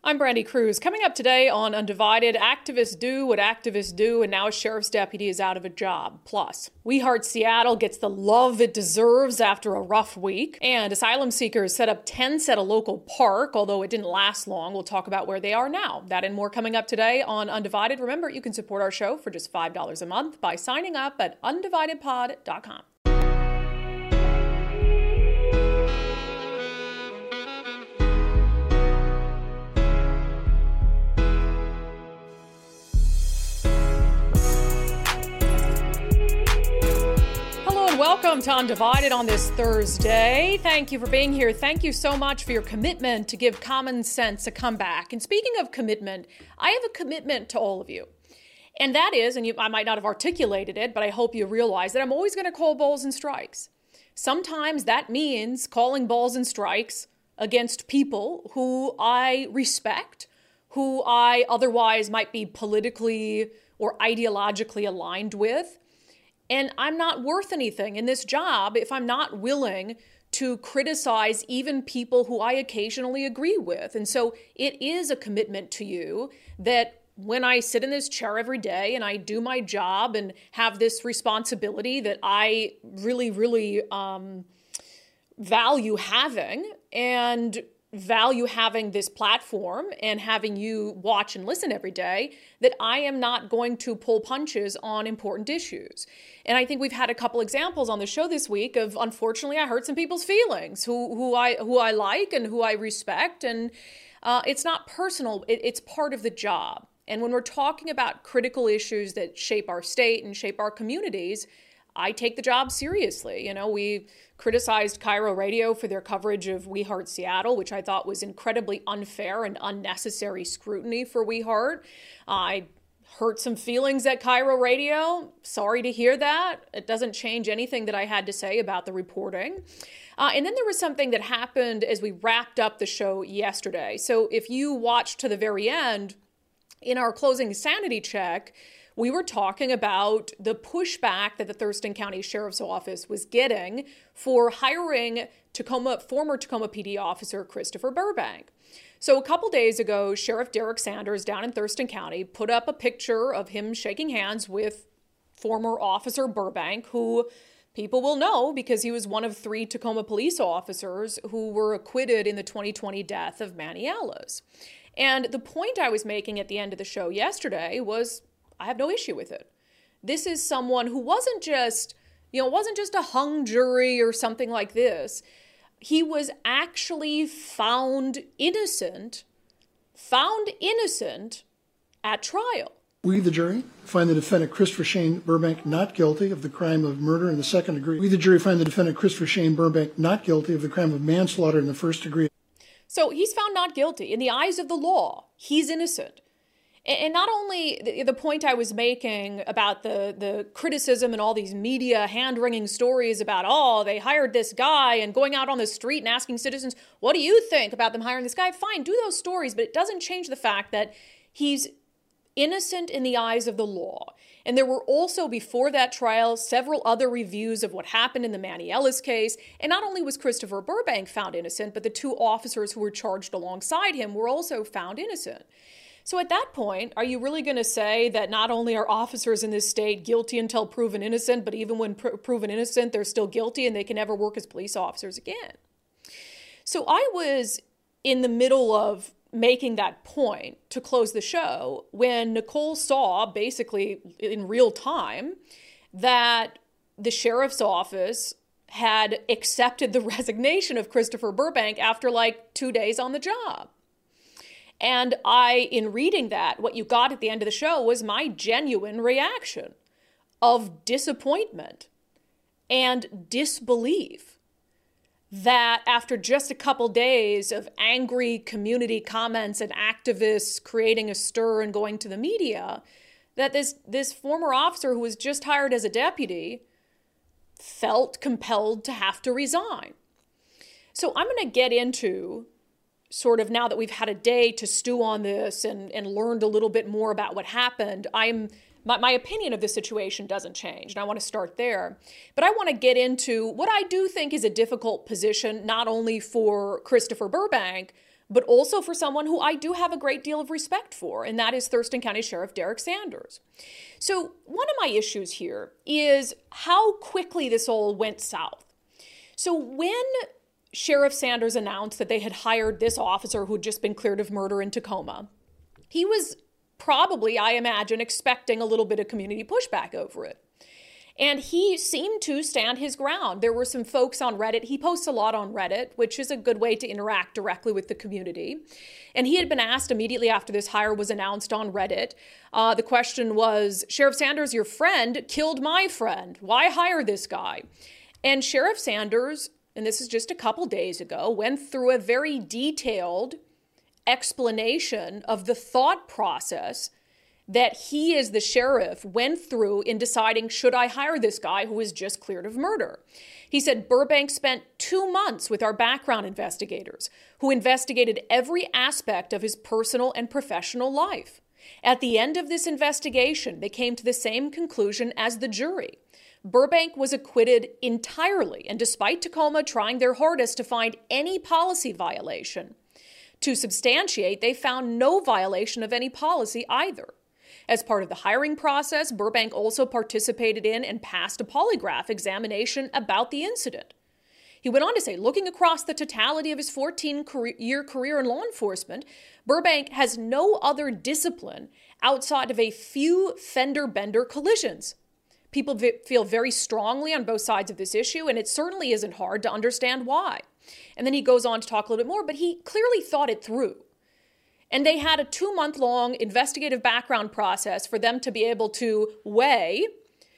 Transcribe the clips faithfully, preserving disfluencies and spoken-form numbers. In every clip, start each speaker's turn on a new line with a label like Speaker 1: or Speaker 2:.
Speaker 1: I'm Brandy Cruz. Coming up today on Undivided, activists do what activists do, and now a sheriff's deputy is out of a job. Plus, We Heart Seattle gets the love it deserves after a rough week, and asylum seekers set up tents at a local park, although it didn't last long. We'll talk about where they are now. That and more coming up today on Undivided. Remember, you can support our show for just five dollars a month by signing up at undivided pod dot com. Welcome to Undivided on this Thursday. Thank you for being here. Thank you so much for your commitment to give common sense a comeback. And speaking of commitment, I have a commitment to all of you. And that is, and you, I might not have articulated it, but I hope you realize that I'm always going to call balls and strikes. Sometimes that means calling balls and strikes against people who I respect, who I otherwise might be politically or ideologically aligned with. And I'm not worth anything in this job if I'm not willing to criticize even people who I occasionally agree with. And so it is a commitment to you that when I sit in this chair every day and I do my job and have this responsibility that I really, really um, value having and value having this platform and having you watch and listen every day, that I am not going to pull punches on important issues. And I think we've had a couple examples on the show this week of, unfortunately, I hurt some people's feelings who who I who I like and who I respect. And uh, it's not personal. It, it's part of the job. And when we're talking about critical issues that shape our state and shape our communities, I take the job seriously. You know, we criticized Cairo Radio for their coverage of We Heart Seattle, which I thought was incredibly unfair and unnecessary scrutiny for We Heart. I hurt some feelings at Cairo Radio. Sorry to hear that. It doesn't change anything that I had to say about the reporting. Uh, and then there was something that happened as we wrapped up the show yesterday. So if you watched to the very end, in our closing sanity check, we were talking about the pushback that the Thurston County Sheriff's Office was getting for hiring Tacoma, former Tacoma P D officer Christopher Burbank. So a couple days ago, Sheriff Derek Sanders down in Thurston County put up a picture of him shaking hands with former Officer Burbank, who people will know because he was one of three Tacoma police officers who were acquitted in the twenty twenty death of Manny Ellis. And the point I was making at the end of the show yesterday was, I have no issue with it. This is someone who wasn't just, you know, wasn't just a hung jury or something like this. He was actually found innocent, found innocent at trial.
Speaker 2: We, the jury, find the defendant Christopher Shane Burbank not guilty of the crime of murder in the second degree. We, the jury, find the defendant Christopher Shane Burbank not guilty of the crime of manslaughter in the first degree.
Speaker 1: So he's found not guilty. In the eyes of the law, he's innocent. And not only the, the point I was making about the, the criticism and all these media hand-wringing stories about, oh, they hired this guy, and going out on the street and asking citizens, what do you think about them hiring this guy? Fine, do those stories, but it doesn't change the fact that he's innocent in the eyes of the law. And there were also, before that trial, several other reviews of what happened in the Manny Ellis case. And not only was Christopher Burbank found innocent, but the two officers who were charged alongside him were also found innocent. So at that point, are you really going to say that not only are officers in this state guilty until proven innocent, but even when pr- proven innocent, they're still guilty and they can never work as police officers again? So I was in the middle of making that point to close the show when Nicole saw, basically in real time, that the sheriff's office had accepted the resignation of Christopher Burbank after like two days on the job. And I, in reading that, what you got at the end of the show was my genuine reaction of disappointment and disbelief that after just a couple days of angry community comments and activists creating a stir and going to the media, that this, this former officer who was just hired as a deputy felt compelled to have to resign. So I'm going to get into sort of, now that we've had a day to stew on this and, and learned a little bit more about what happened, I'm my, my opinion of the situation doesn't change, and I want to start there. But I want to get into what I do think is a difficult position, not only for Christopher Burbank, but also for someone who I do have a great deal of respect for, and that is Thurston County Sheriff Derek Sanders. So one of my issues here is how quickly this all went south. So when Sheriff Sanders announced that they had hired this officer who'd just been cleared of murder in Tacoma, he was probably, I imagine, expecting a little bit of community pushback over it. And he seemed to stand his ground. There were some folks on Reddit. He posts a lot on Reddit, which is a good way to interact directly with the community. And he had been asked immediately after this hire was announced on Reddit. Uh, the question was, Sheriff Sanders, your friend killed my friend. Why hire this guy? And Sheriff Sanders, and this is just a couple days ago, went through a very detailed explanation of the thought process that he, as the sheriff, went through in deciding, should I hire this guy who was just cleared of murder? He said, Burbank spent two months with our background investigators who investigated every aspect of his personal and professional life. At the end of this investigation, they came to the same conclusion as the jury. Burbank was acquitted entirely, and despite Tacoma trying their hardest to find any policy violation, to substantiate, they found no violation of any policy either. As part of the hiring process, Burbank also participated in and passed a polygraph examination about the incident. He went on to say, looking across the totality of his fourteen-year career in law enforcement, Burbank has no other discipline outside of a few fender-bender collisions. People v- feel very strongly on both sides of this issue, and it certainly isn't hard to understand why. And then he goes on to talk a little bit more, but he clearly thought it through. And they had a two-month-long investigative background process for them to be able to weigh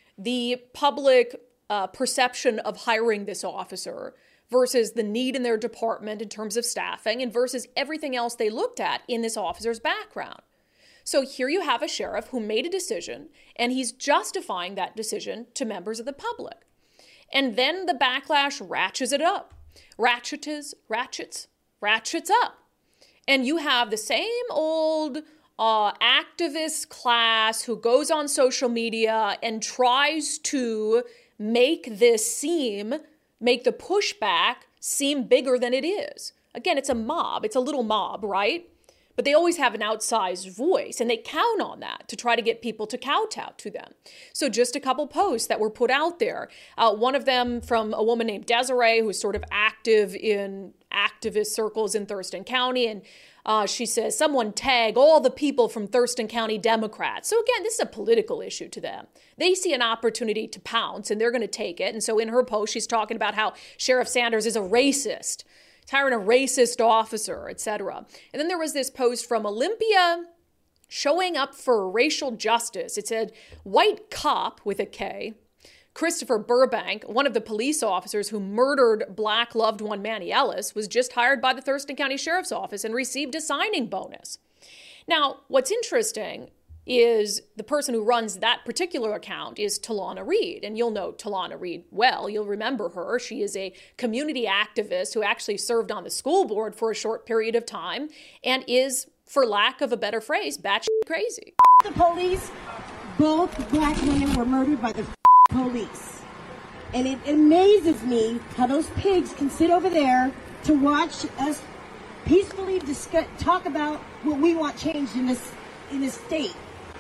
Speaker 1: the public uh, perception of hiring this officer versus the need in their department in terms of staffing and versus everything else they looked at in this officer's background. So here you have a sheriff who made a decision, and he's justifying that decision to members of the public. And then the backlash ratchets it up. Ratchets, ratchets, ratchets up. And you have the same old uh, activist class who goes on social media and tries to make this seem, make the pushback seem bigger than it is. Again, it's a mob. It's a little mob, right? But they always have an outsized voice, and they count on that to try to get people to kowtow to them. So just a couple posts that were put out there. Uh, one of them from a woman named Desiree, who's sort of active in activist circles in Thurston County, and uh, she says, someone tag all the people from Thurston County Democrats. So again, this is a political issue to them. They see an opportunity to pounce, and they're going to take it. And so in her post, she's talking about how Sheriff Sanders is a racist, hiring a racist officer, et cetera. And then there was this post from Olympia showing up for racial justice. It said, white cop with a K, Christopher Burbank, one of the police officers who murdered black loved one Manny Ellis, was just hired by the Thurston County Sheriff's Office and received a signing bonus. Now, what's interesting is the person who runs that particular account is Talana Reed. And you'll know Talana Reed well. You'll remember her. She is a community activist who actually served on the school board for a short period of time and is, for lack of a better phrase, batshit crazy.
Speaker 3: The police, both black women were murdered by the police. And it amazes me how those pigs can sit over there to watch us peacefully discuss, talk about what we want changed in this in this state.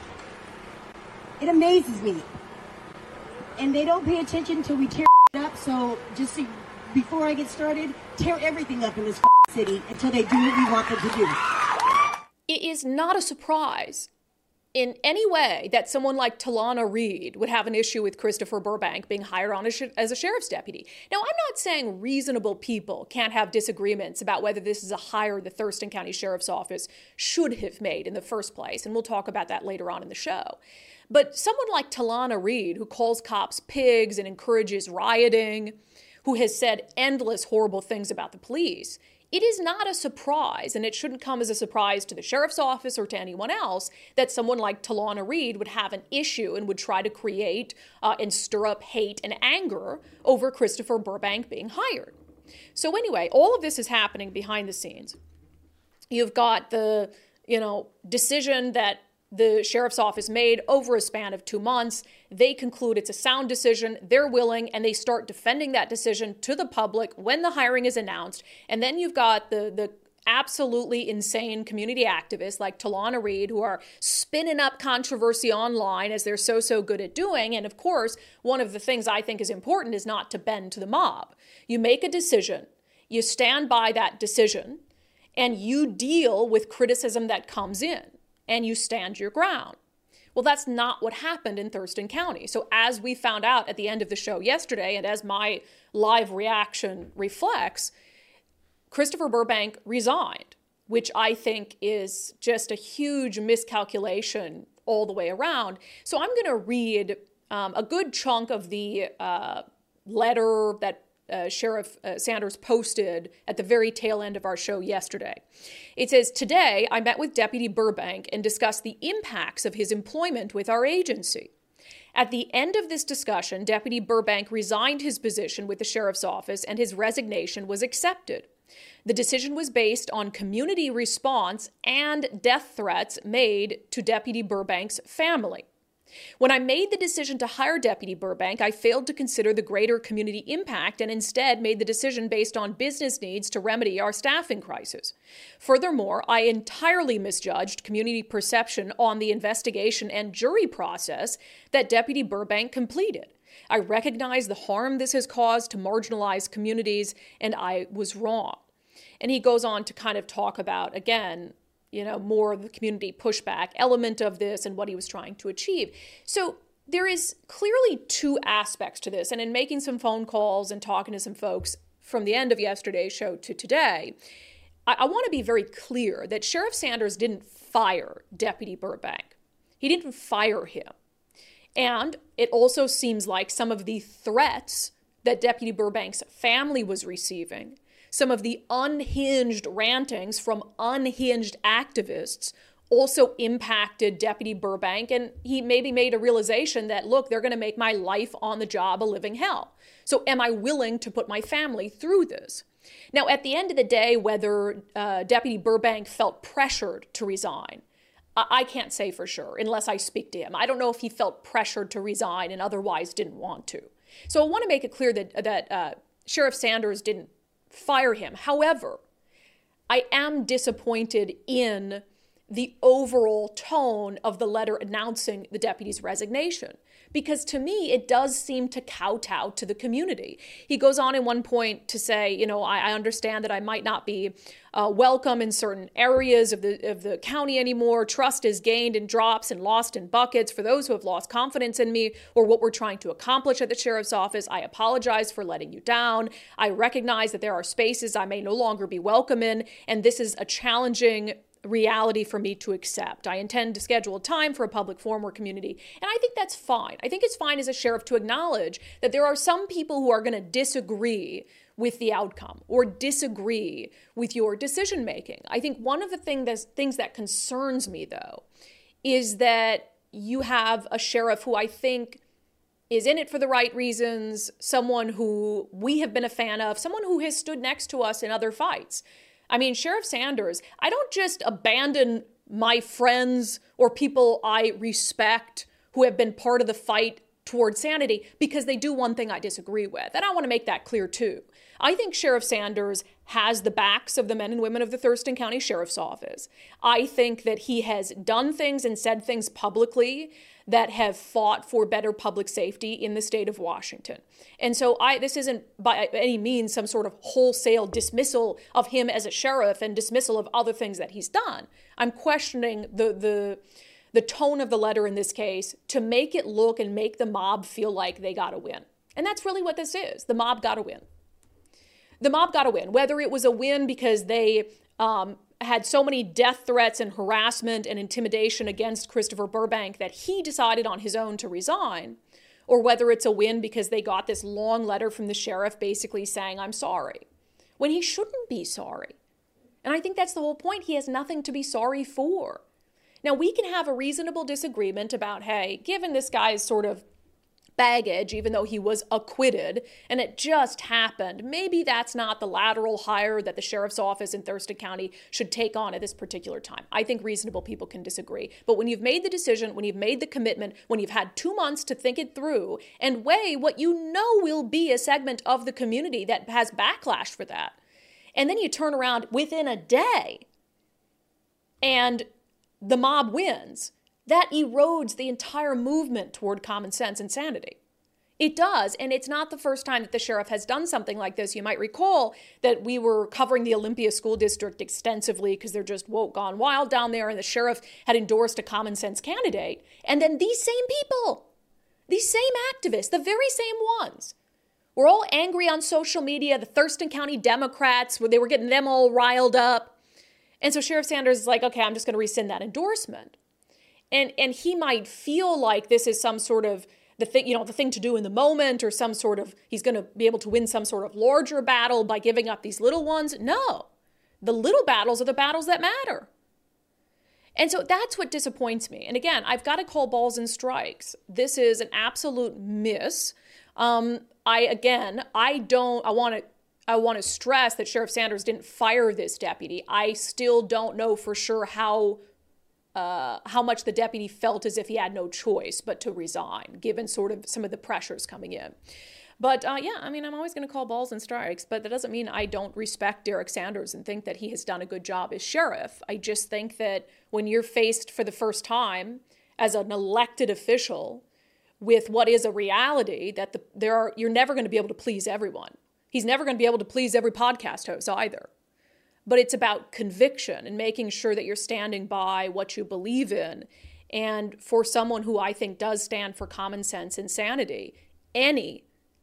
Speaker 3: It amazes me. And they don't pay attention until we tear it up. So just see, before I get started, tear everything up in this city until they do what we want them to do.
Speaker 1: It is not a surprise in any way that someone like Talana Reed would have an issue with Christopher Burbank being hired on as a sheriff's deputy. Now, I'm not saying reasonable people can't have disagreements about whether this is a hire the Thurston County Sheriff's Office should have made in the first place, and we'll talk about that later on in the show. But someone like Talana Reed, who calls cops pigs and encourages rioting, who has said endless horrible things about the police, it is not a surprise, and it shouldn't come as a surprise to the sheriff's office or to anyone else, that someone like Talana Reed would have an issue and would try to create uh, and stir up hate and anger over Christopher Burbank being hired. So anyway, all of this is happening behind the scenes. You've got the, you know, decision that the sheriff's office made over a span of two months. They conclude it's a sound decision. They're willing, and they start defending that decision to the public when the hiring is announced. And then you've got the, the absolutely insane community activists like Talana Reid, who are spinning up controversy online as they're so, so good at doing. And of course, one of the things I think is important is not to bend to the mob. You make a decision, you stand by that decision, and you deal with criticism that comes in, and you stand your ground. Well, that's not what happened in Thurston County. So as we found out at the end of the show yesterday, and as my live reaction reflects, Christopher Burbank resigned, which I think is just a huge miscalculation all the way around. So I'm going to read um, a good chunk of the uh, letter that Uh, Sheriff uh, Sanders posted at the very tail end of our show yesterday. It says, "Today, I met with Deputy Burbank and discussed the impacts of his employment with our agency. At the end of this discussion, Deputy Burbank resigned his position with the Sheriff's Office and his resignation was accepted. The decision was based on community response and death threats made to Deputy Burbank's family. When I made the decision to hire Deputy Burbank, I failed to consider the greater community impact and instead made the decision based on business needs to remedy our staffing crisis. Furthermore, I entirely misjudged community perception on the investigation and jury process that Deputy Burbank completed. I recognize the harm this has caused to marginalized communities, and I was wrong." And he goes on to kind of talk about, again, you know, more of the community pushback element of this and what he was trying to achieve. So there is clearly two aspects to this. And in making some phone calls and talking to some folks from the end of yesterday's show to today, I, I want to be very clear that Sheriff Sanders didn't fire Deputy Burbank. He didn't fire him. And it also seems like some of the threats that Deputy Burbank's family was receiving, some of the unhinged rantings from unhinged activists also impacted Deputy Burbank, and he maybe made a realization that, look, they're going to make my life on the job a living hell. So am I willing to put my family through this? Now, at the end of the day, whether uh, Deputy Burbank felt pressured to resign, I-, I can't say for sure unless I speak to him. I don't know if he felt pressured to resign and otherwise didn't want to. So I want to make it clear that, that uh, Sheriff Sanders didn't fire him. However, I am disappointed in the overall tone of the letter announcing the deputy's resignation, because to me, it does seem to kowtow to the community. He goes on in one point to say, you know, I, I understand that I might not be uh, welcome in certain areas of the of the county anymore. Trust is gained in drops and lost in buckets for those who have lost confidence in me or what we're trying to accomplish at the sheriff's office. I apologize for letting you down. I recognize that there are spaces I may no longer be welcome in, and this is a challenging reality for me to accept. I intend to schedule a time for a public forum or community, and I think that's fine. I think it's fine as a sheriff to acknowledge that there are some people who are going to disagree with the outcome or disagree with your decision making. I think one of the thing that's, things that concerns me, though, is that you have a sheriff who I think is in it for the right reasons, someone who we have been a fan of, someone who has stood next to us in other fights. I mean, Sheriff Sanders, I don't just abandon my friends or people I respect who have been part of the fight towards sanity because they do one thing I disagree with. And I want to make that clear, too. I think Sheriff Sanders has the backs of the men and women of the Thurston County Sheriff's Office. I think that he has done things and said things publicly that have fought for better public safety in the state of Washington. And so I this isn't by any means some sort of wholesale dismissal of him as a sheriff and dismissal of other things that he's done. I'm questioning the the the tone of the letter in this case to make it look and make the mob feel like they got to win. And that's really what this is. The mob got to win. The mob got to win, whether it was a win because they um, had so many death threats and harassment and intimidation against Christopher Burbank that he decided on his own to resign, or whether it's a win because they got this long letter from the sheriff basically saying, I'm sorry, when he shouldn't be sorry. And I think that's the whole point. He has nothing to be sorry for. Now, we can have a reasonable disagreement about, hey, given this guy's sort of baggage, even though he was acquitted, and it just happened, maybe that's not the lateral hire that the sheriff's office in Thurston County should take on at this particular time. I think reasonable people can disagree. But when you've made the decision, when you've made the commitment, when you've had two months to think it through and weigh what you know will be a segment of the community that has backlash for that, and then you turn around within a day and the mob wins, that erodes the entire movement toward common sense and sanity. It does, and it's not the first time that the sheriff has done something like this. You might recall that we were covering the Olympia School District extensively because they're just woke gone wild down there, and the sheriff had endorsed a common sense candidate. And then these same people, these same activists, the very same ones, were all angry on social media, the Thurston County Democrats, where they were getting them all riled up. And so Sheriff Sanders is like, okay, I'm just going to rescind that endorsement. And and he might feel like this is some sort of the thing, you know, the thing to do in the moment, or some sort of, he's going to be able to win some sort of larger battle by giving up these little ones. No, the little battles are the battles that matter. And so that's what disappoints me. And again, I've got to call balls and strikes. This is an absolute miss. Um, I, again, I don't, I want to, I want to stress that Sheriff Sanders didn't fire this deputy. I still don't know for sure how Uh, how much the deputy felt as if he had no choice but to resign, given sort of some of the pressures coming in. But uh, yeah, I mean, I'm always going to call balls and strikes, but that doesn't mean I don't respect Derek Sanders and think that he has done a good job as sheriff. I just think that when you're faced for the first time as an elected official with what is a reality, that the, there are, you're never going to be able to please everyone. He's never going to be able to please every podcast host either. But it's about conviction and making sure that you're standing by what you believe in. And for someone who I think does stand for common sense and sanity, any,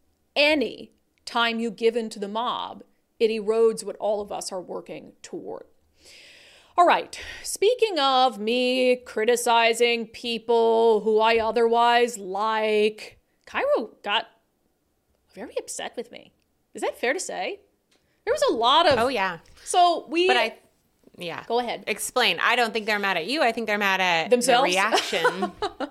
Speaker 1: any time you give in to the mob, it erodes what all of us are working toward. All right, speaking of me criticizing people who I otherwise like, Cairo got very upset with me. Is that fair to say? There was a lot of...
Speaker 4: Oh, yeah.
Speaker 1: So we...
Speaker 4: But I... Yeah.
Speaker 1: Go ahead.
Speaker 4: Explain. I don't think they're mad at you. I think they're mad at
Speaker 1: themselves.
Speaker 4: The reaction.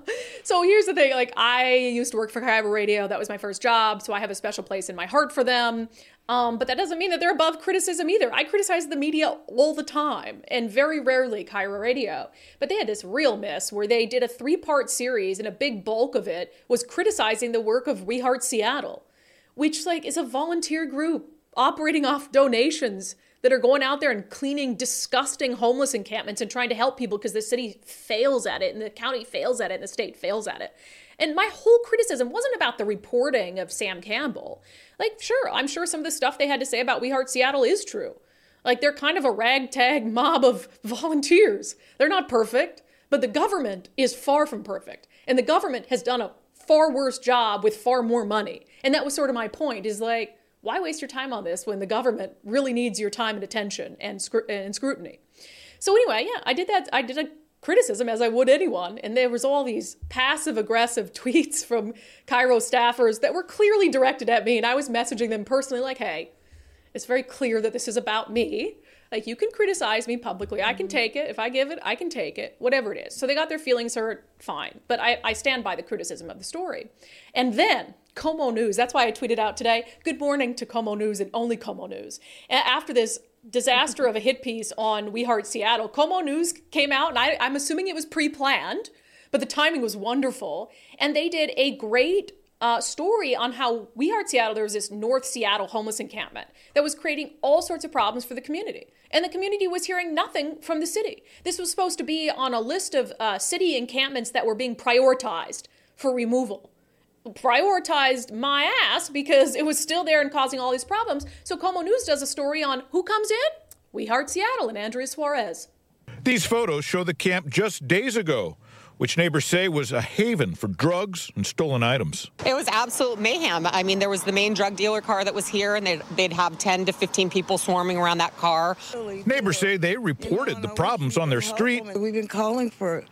Speaker 1: So here's the thing. Like, I used to work for Kyber Radio. That was my first job. So I have a special place in my heart for them. Um, but that doesn't mean that they're above criticism either. I criticize the media all the time, and very rarely Kyber Radio. But they had this real miss where they did a three-part series, and a big bulk of it was criticizing the work of We Heart Seattle, which, like, is a volunteer group operating off donations that are going out there and cleaning disgusting homeless encampments and trying to help people because the city fails at it and the county fails at it and the state fails at it. And my whole criticism wasn't about the reporting of Sam Campbell. Like, sure, I'm sure some of the stuff they had to say about We Heart Seattle is true. Like, they're kind of a ragtag mob of volunteers. They're not perfect, but the government is far from perfect. And the government has done a far worse job with far more money. And that was sort of my point, is like, why waste your time on this when the government really needs your time and attention and, scru- and scrutiny? So anyway, yeah, I did that. I did a criticism as I would anyone. And there was all these passive aggressive tweets from Cairo staffers that were clearly directed at me. And I was messaging them personally like, hey, it's very clear that this is about me. Like, you can criticize me publicly. I can take it. If I give it, I can take it, whatever it is. So they got their feelings hurt, fine. But I, I stand by the criticism of the story. And then Como News, that's why I tweeted out today, good morning to Como News and only Como News. After this disaster of a hit piece on We Heart Seattle, Como News came out, and I, I'm assuming it was pre-planned, but the timing was wonderful. And they did a great Uh, story on how We Heart Seattle, there was this North Seattle homeless encampment that was creating all sorts of problems for the community. And the community was hearing nothing from the city. This was supposed to be on a list of uh, city encampments that were being prioritized for removal. Prioritized my ass because it was still there and causing all these problems. So Como News does a story on who comes in? We Heart Seattle and Andrea Suarez.
Speaker 5: These photos show the camp just days ago, which neighbors say was a haven for drugs and stolen items.
Speaker 6: It was absolute mayhem. I mean, there was the main drug dealer car that was here, and they'd, they'd have ten to fifteen people swarming around that car.
Speaker 5: Neighbors say they reported the problems on their street.
Speaker 7: We've been calling for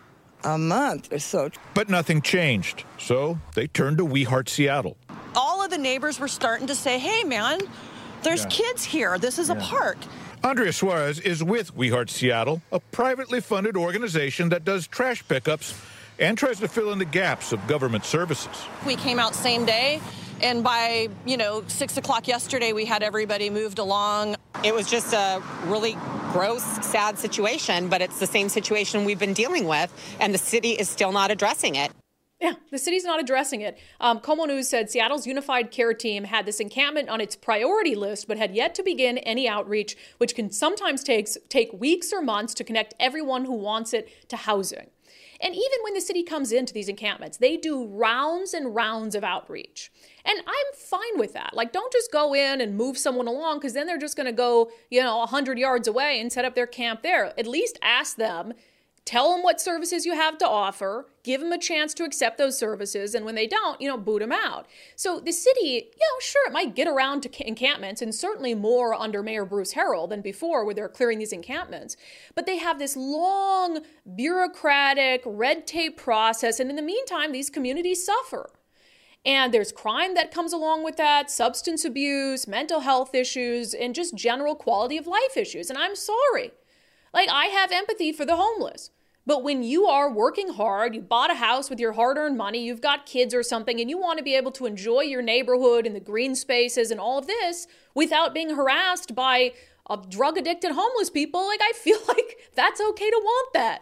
Speaker 7: a month or so.
Speaker 5: But nothing changed, so they turned to We Heart Seattle.
Speaker 8: All of the neighbors were starting to say, hey, man, there's yeah. kids here. This is yeah. a park.
Speaker 5: Andrea Suarez is with We Heart Seattle, a privately funded organization that does trash pickups and tries to fill in the gaps of government services.
Speaker 8: We came out same day, and by, you know, six o'clock yesterday, we had everybody moved along.
Speaker 6: It was just a really gross, sad situation, but it's the same situation we've been dealing with, and the city is still not addressing it.
Speaker 1: Yeah, the city's not addressing it. Um, Como News said Seattle's Unified Care Team had this encampment on its priority list, but had yet to begin any outreach, which can sometimes takes, take weeks or months to connect everyone who wants it to housing. And even when the city comes into these encampments, they do rounds and rounds of outreach. And I'm fine with that. Like, don't just go in and move someone along, because then they're just going to go, you know, one hundred yards away and set up their camp there. At least ask them. Tell them what services you have to offer, give them a chance to accept those services, and when they don't, you know, boot them out. So the city, you know, sure, it might get around to encampments, and certainly more under Mayor Bruce Harrell than before, where they're clearing these encampments. But they have this long, bureaucratic, red tape process, and in the meantime, these communities suffer. And there's crime that comes along with that, substance abuse, mental health issues, and just general quality of life issues. And I'm sorry. Like, I have empathy for the homeless. But when you are working hard, you bought a house with your hard-earned money, you've got kids or something, and you want to be able to enjoy your neighborhood and the green spaces and all of this without being harassed by uh, drug-addicted homeless people, like, I feel like that's okay to want that.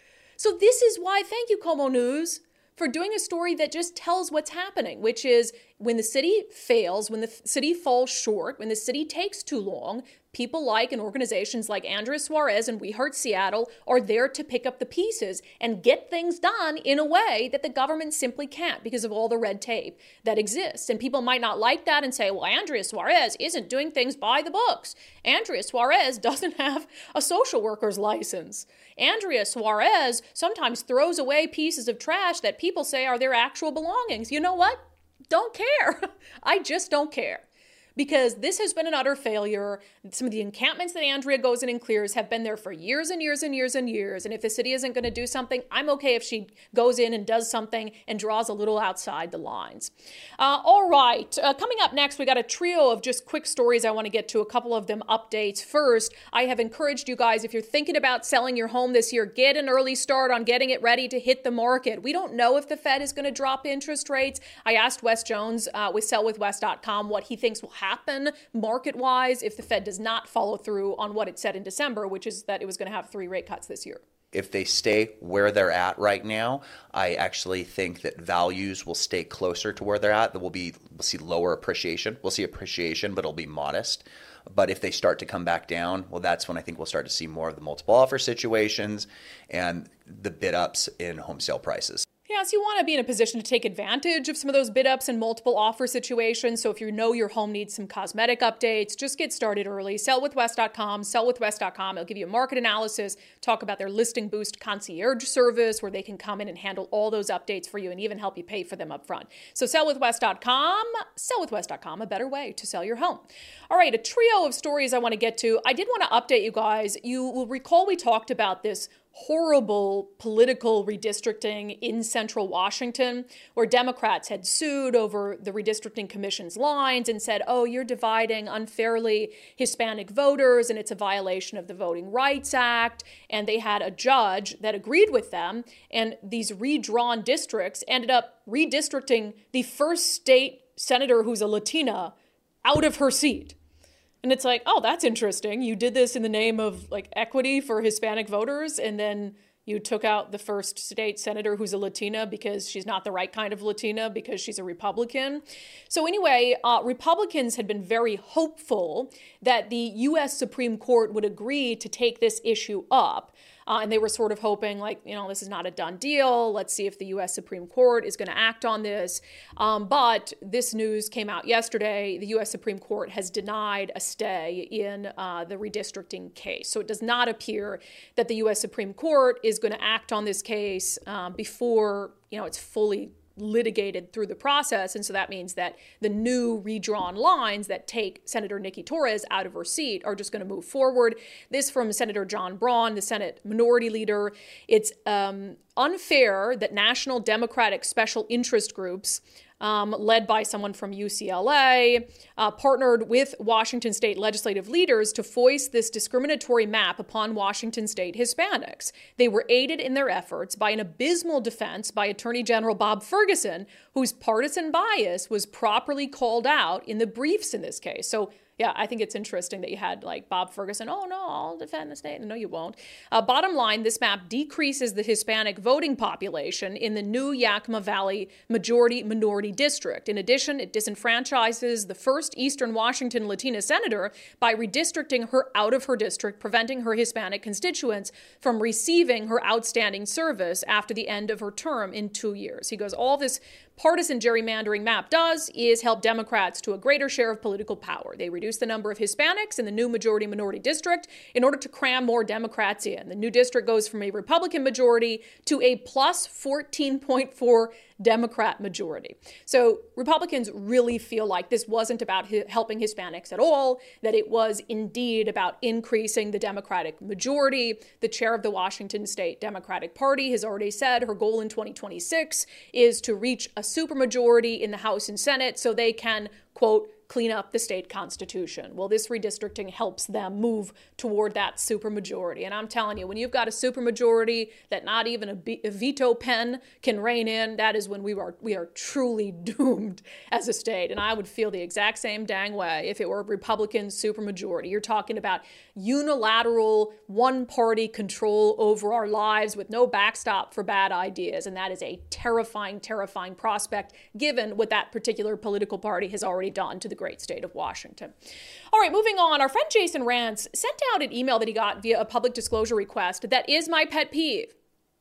Speaker 1: So this is why, thank you, Como News, for doing a story that just tells what's happening, which is when the city fails, when the city falls short, when the city takes too long, people like and organizations like Andrea Suarez and We Heart Seattle are there to pick up the pieces and get things done in a way that the government simply can't because of all the red tape that exists. And people might not like that and say, well, Andrea Suarez isn't doing things by the books. Andrea Suarez doesn't have a social worker's license. Andrea Suarez sometimes throws away pieces of trash that people say are their actual belongings. You know what? Don't care. I just don't care. Because this has been an utter failure. Some of the encampments that Andrea goes in and clears have been there for years and years and years and years. And if the city isn't going to do something, I'm okay if she goes in and does something and draws a little outside the lines. Uh, all right. Uh, coming up next, we got a trio of just quick stories I want to get to, a couple of them updates. First, I have encouraged you guys, if you're thinking about selling your home this year, get an early start on getting it ready to hit the market. We don't know if the Fed is going to drop interest rates. I asked Wes Jones uh, with sell with wes dot com what he thinks will happen market-wise if the Fed does not follow through on what it said in December, which is that it was going to have three rate cuts this year.
Speaker 9: If they stay where they're at right now, I actually think that values will stay closer to where they're at. There will be, we'll see lower appreciation. We'll see appreciation, but it'll be modest. But if they start to come back down, well, that's when I think we'll start to see more of the multiple offer situations and the bid ups in home sale prices.
Speaker 1: Yeah, so you want to be in a position to take advantage of some of those bid ups and multiple offer situations. So if you know your home needs some cosmetic updates, just get started early. sell with wes dot com, sell with wes dot com. It'll give you a market analysis, talk about their Listing Boost concierge service where they can come in and handle all those updates for you and even help you pay for them up front. So sell with wes dot com, sell with wes dot com, a better way to sell your home. All right, a trio of stories I want to get to. I did want to update you guys. You will recall we talked about this horrible political redistricting in central Washington, where Democrats had sued over the redistricting commission's lines and said, oh, you're dividing unfairly Hispanic voters and it's a violation of the Voting Rights Act. And they had a judge that agreed with them. And these redrawn districts ended up redistricting the first state senator who's a Latina out of her seat. And it's like, oh, that's interesting. You did this in the name of like equity for Hispanic voters, and then you took out the first state senator who's a Latina because she's not the right kind of Latina because she's a Republican. So anyway, uh, Republicans had been very hopeful that the U S Supreme Court would agree to take this issue up. Uh, and they were sort of hoping, like, you know, this is not a done deal. Let's see if the U S Supreme Court is going to act on this. Um, but this news came out yesterday. The U S Supreme Court has denied a stay in uh, the redistricting case. So it does not appear that the U S Supreme Court is going to act on this case uh, before, you know, it's fully litigated through the process. And so that means that the new redrawn lines that take Senator Nikki Torres out of her seat are just going to move forward. This from Senator John Braun, the Senate Minority Leader. It's um, unfair that national Democratic special interest groups Um, led by someone from U C L A, uh, partnered with Washington state legislative leaders to foist this discriminatory map upon Washington state Hispanics. They were aided in their efforts by an abysmal defense by Attorney General Bob Ferguson, whose partisan bias was properly called out in the briefs in this case. So Yeah, I think it's interesting that you had like Bob Ferguson, oh no, I'll defend the state. No, you won't. Uh, bottom line, this map decreases the Hispanic voting population in the new Yakima Valley majority minority district. In addition, it disenfranchises the first Eastern Washington Latina senator by redistricting her out of her district, preventing her Hispanic constituents from receiving her outstanding service after the end of her term in two years. He goes, all this partisan gerrymandering map does is help Democrats to a greater share of political power. They reduce the number of Hispanics in the new majority minority district in order to cram more Democrats in. The new district goes from a Republican majority to a plus fourteen point four Democrat majority. So Republicans really feel like this wasn't about hi- helping Hispanics at all, that it was indeed about increasing the Democratic majority. The chair of the Washington State Democratic Party has already said her goal in twenty twenty-six is to reach a supermajority in the House and Senate so they can, quote, clean up the state constitution. Well, this redistricting helps them move toward that supermajority. And I'm telling you, when you've got a supermajority that not even a, be- a veto pen can rein in, that is when we are we are truly doomed as a state. And I would feel the exact same dang way if it were a Republican supermajority. You're talking about unilateral, one-party control over our lives with no backstop for bad ideas. And that is a terrifying, terrifying prospect, given what that particular political party has already done to the great state of Washington. All right, moving on. Our friend Jason Rantz sent out an email that he got via a public disclosure request that is my pet peeve.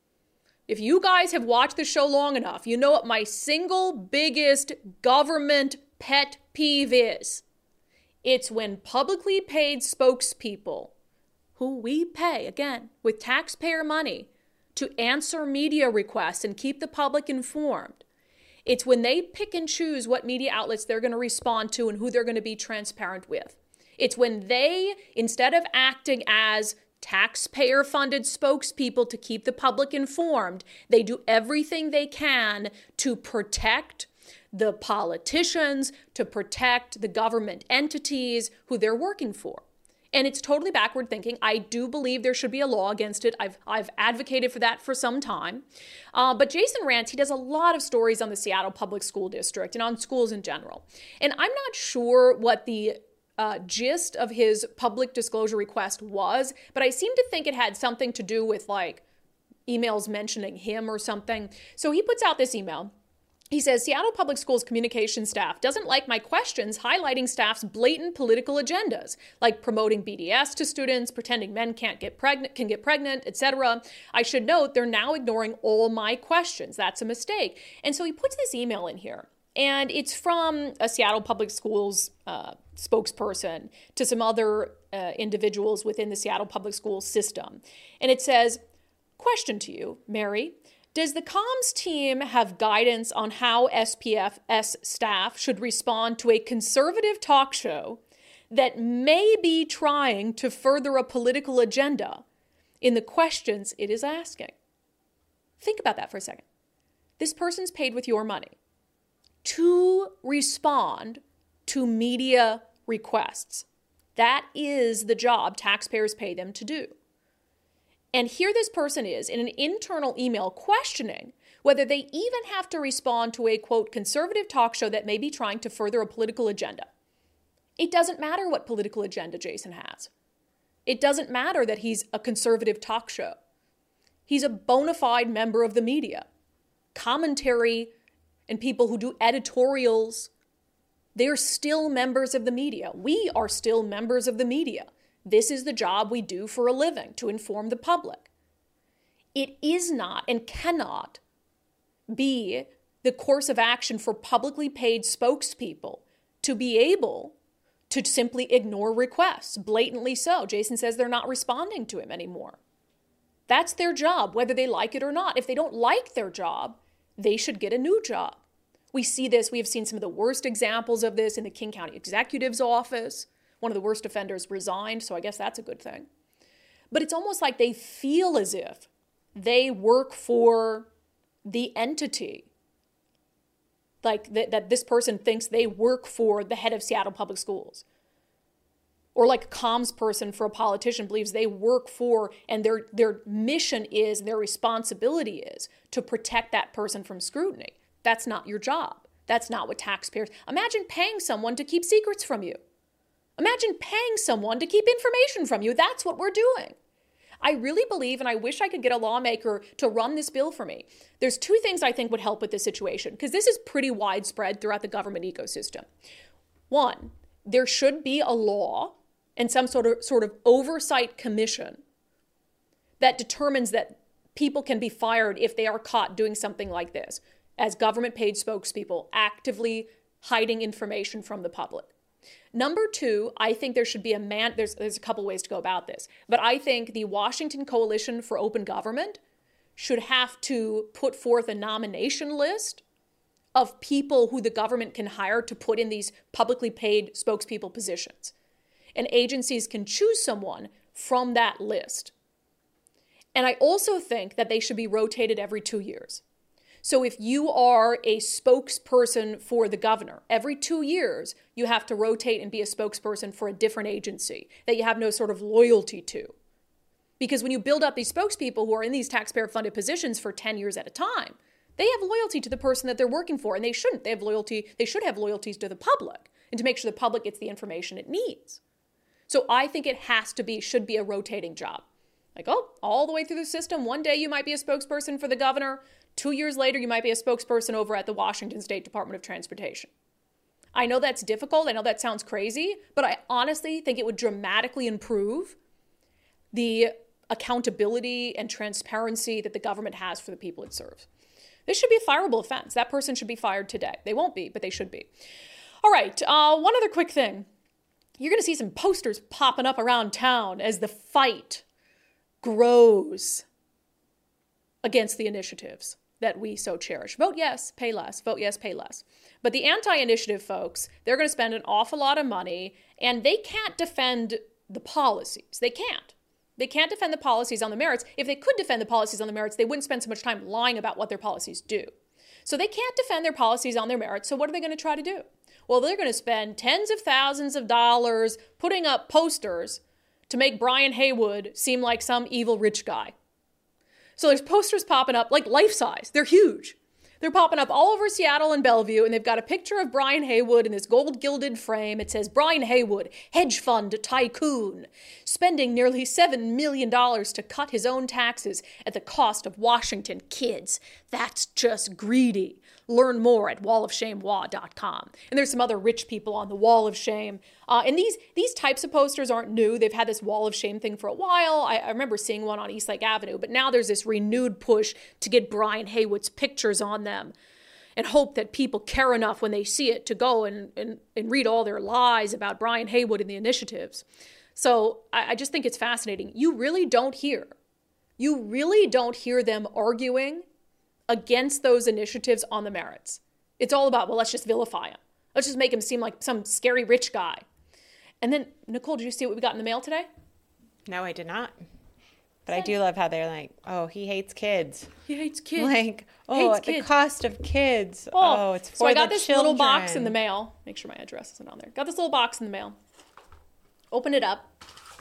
Speaker 1: If you guys have watched the show long enough, you know what my single biggest government pet peeve is. It's when publicly paid spokespeople, who we pay, again, with taxpayer money, to answer media requests and keep the public informed. It's when they pick and choose what media outlets they're going to respond to and who they're going to be transparent with. It's when they, instead of acting as taxpayer-funded spokespeople to keep the public informed, they do everything they can to protect the politicians, to protect the government entities who they're working for. And it's totally backward thinking. I do believe there should be a law against it. I've I've advocated for that for some time. Uh, but Jason Rantz, he does a lot of stories on the Seattle Public School District and on schools in general. And I'm not sure what the uh, gist of his public disclosure request was, but I seem to think it had something to do with like emails mentioning him or something. So he puts out this email. He says, Seattle Public Schools communication staff doesn't like my questions highlighting staff's blatant political agendas, like promoting B D S to students, pretending men can't get pregnant, can get pregnant, et cetera. I should note they're now ignoring all my questions. That's a mistake. And so he puts this email in here, and it's from a Seattle Public Schools uh, spokesperson to some other uh, individuals within the Seattle Public Schools system. And it says, question to you, Mary. Does the comms team have guidance on how S P F S staff should respond to a conservative talk show that may be trying to further a political agenda in the questions it is asking? Think about that for a second. This person's paid with your money to respond to media requests. That is the job taxpayers pay them to do. And here this person is in an internal email questioning whether they even have to respond to a, quote, conservative talk show that may be trying to further a political agenda. It doesn't matter what political agenda Jason has. It doesn't matter that he's a conservative talk show. He's a bona fide member of the media. Commentary and people who do editorials, they're still members of the media. We are still members of the media. This is the job we do for a living, to inform the public. It is not and cannot be the course of action for publicly paid spokespeople to be able to simply ignore requests, blatantly so. Jason says they're not responding to him anymore. That's their job, whether they like it or not. If they don't like their job, they should get a new job. We see this, we have seen some of the worst examples of this in the King County Executive's office. One of the worst offenders resigned, so I guess that's a good thing. But it's almost like they feel as if they work for the entity. Like th- that this person thinks they work for the head of Seattle Public Schools. Or like a comms person for a politician believes they work for, and their, their mission is, their responsibility is to protect that person from scrutiny. That's not your job. That's not what taxpayers... Imagine paying someone to keep secrets from you. Imagine paying someone to keep information from you. That's what we're doing. I really believe, and I wish I could get a lawmaker to run this bill for me. There's two things I think would help with this situation, because this is pretty widespread throughout the government ecosystem. One, there should be a law and some sort of sort of oversight commission that determines that people can be fired if they are caught doing something like this, as government paid spokespeople actively hiding information from the public. Number two, I think there should be a man, there's, there's a couple ways to go about this, but I think the Washington Coalition for Open Government should have to put forth a nomination list of people who the government can hire to put in these publicly paid spokespeople positions. And agencies can choose someone from that list. And I also think that they should be rotated every two years. So if you are a spokesperson for the governor, every two years, you have to rotate and be a spokesperson for a different agency that you have no sort of loyalty to. Because when you build up these spokespeople who are in these taxpayer-funded positions for ten years at a time, they have loyalty to the person that they're working for, and they shouldn't. They have loyalty, they should have loyalties to the public and to make sure the public gets the information it needs. So I think it has to be, should be a rotating job. Like, oh, all the way through the system, one day you might be a spokesperson for the governor. Two years later, you might be a spokesperson over at the Washington State Department of Transportation. I know that's difficult. I know that sounds crazy, but I honestly think it would dramatically improve the accountability and transparency that the government has for the people it serves. This should be a fireable offense. That person should be fired today. They won't be, but they should be. All right, uh, one other quick thing. You're going to see some posters popping up around town as the fight grows against the initiatives that we so cherish. Vote yes, pay less. Vote yes, pay less. But the anti-initiative folks, they're going to spend an awful lot of money, and they can't defend the policies. They can't. They can't defend the policies on the merits. If they could defend the policies on the merits, they wouldn't spend so much time lying about what their policies do. So they can't defend their policies on their merits, so what are they going to try to do? Well, they're going to spend tens of thousands of dollars putting up posters to make Brian Haywood seem like some evil rich guy. So there's posters popping up, like life-size. They're huge. They're popping up all over Seattle and Bellevue, and they've got a picture of Brian Haywood in this gold-gilded frame. It says, Brian Haywood, hedge fund tycoon, spending nearly seven million dollars to cut his own taxes at the cost of Washington kids. That's just greedy. Learn more at wall of shame wa dot com. And there's some other rich people on the Wall of Shame. Uh, and these these types of posters aren't new. They've had this Wall of Shame thing for a while. I, I remember seeing one on Eastlake Avenue. But now there's this renewed push to get Brian Haywood's pictures on them and hope that people care enough when they see it to go and, and, and read all their lies about Brian Haywood and the initiatives. So I, I just think it's fascinating. You really don't hear. You really don't hear them arguing against those initiatives on the merits. It's all about, well, let's just vilify him. Let's just make him seem like some scary rich guy. And then, Nicole, did you see what we got in the mail today?
Speaker 4: No, I did not. But I do love how they're like, oh, he hates kids.
Speaker 1: He hates kids.
Speaker 4: Like, oh,
Speaker 1: hates
Speaker 4: at
Speaker 1: kids.
Speaker 4: the cost of kids.
Speaker 1: Oh,
Speaker 4: oh it's for
Speaker 1: so I got
Speaker 4: the
Speaker 1: this
Speaker 4: children.
Speaker 1: little box in the mail. Make sure my address isn't on there. Got this little box in the mail. Open it up.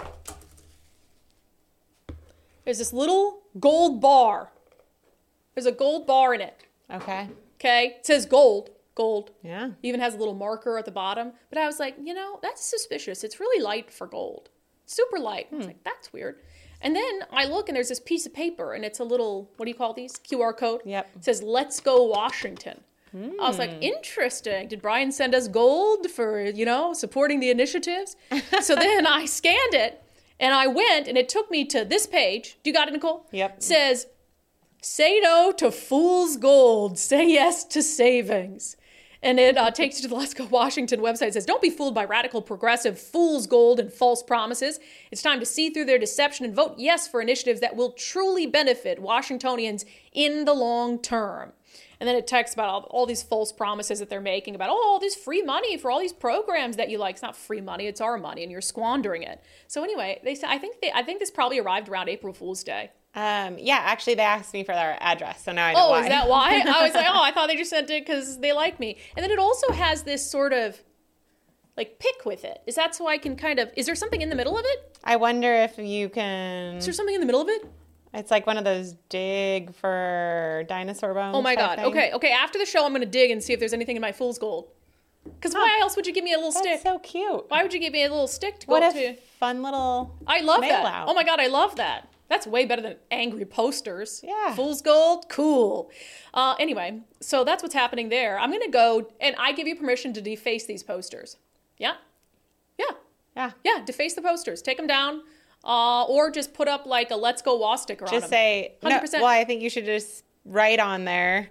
Speaker 1: There's this little gold bar. There's a gold bar in it.
Speaker 4: Okay.
Speaker 1: Okay. It says gold. Gold.
Speaker 4: Yeah.
Speaker 1: Even has a little marker at the bottom. But I was like, you know, that's suspicious. It's really light for gold. Super light. Hmm. I was like, that's weird. And then I look and there's this piece of paper and it's a little, what do you call these? Q R code?
Speaker 4: Yep.
Speaker 1: It says, let's go Washington. Mm. I was like, interesting. Did Brian send us gold for, you know, supporting the initiatives? So then I scanned it and I went and it took me to this page. Do you got it, Nicole?
Speaker 4: Yep.
Speaker 1: It says, say no to fool's gold. Say yes to savings. And it uh, takes you to the Let's Go Washington website. It says, don't be fooled by radical progressive fool's gold and false promises. It's time to see through their deception and vote yes for initiatives that will truly benefit Washingtonians in the long term. And then it talks about all, all these false promises that they're making about, oh, all this free money for all these programs that you like. It's not free money, it's our money, and you're squandering it. So anyway, they said I think they, I think this probably arrived around April Fool's Day.
Speaker 4: Um, yeah, actually, they asked me for their address, so now I know
Speaker 1: oh,
Speaker 4: why.
Speaker 1: Oh, is that why? I was like, oh, I thought they just sent it because they like me. And then it also has this sort of, like, pick with it. Is that so I can kind of, is there something in the middle of it?
Speaker 4: I wonder if you can...
Speaker 1: Is there something in the middle of it?
Speaker 4: It's like one of those dig for dinosaur bones.
Speaker 1: Oh, my God.
Speaker 4: Thing.
Speaker 1: Okay, okay. After the show, I'm going to dig and see if there's anything in my fool's gold. Because why else would you give me a little
Speaker 4: That's
Speaker 1: stick?
Speaker 4: so cute.
Speaker 1: Why would you give me a little stick to
Speaker 4: What
Speaker 1: go
Speaker 4: a
Speaker 1: to?
Speaker 4: fun little
Speaker 1: I love
Speaker 4: mail
Speaker 1: that.
Speaker 4: out.
Speaker 1: Oh my God, I love that. That's way better than angry posters.
Speaker 4: Yeah.
Speaker 1: Fool's gold, cool. Uh, anyway, so that's what's happening there. I'm going to go, and I give you permission to deface these posters. Yeah? Yeah.
Speaker 4: Yeah.
Speaker 1: Yeah, deface the posters. Take them down. Uh, or just put up like a Let's Go Wall sticker on them.
Speaker 4: Just say,
Speaker 1: one hundred percent.
Speaker 4: No, well, I think you should just write on there,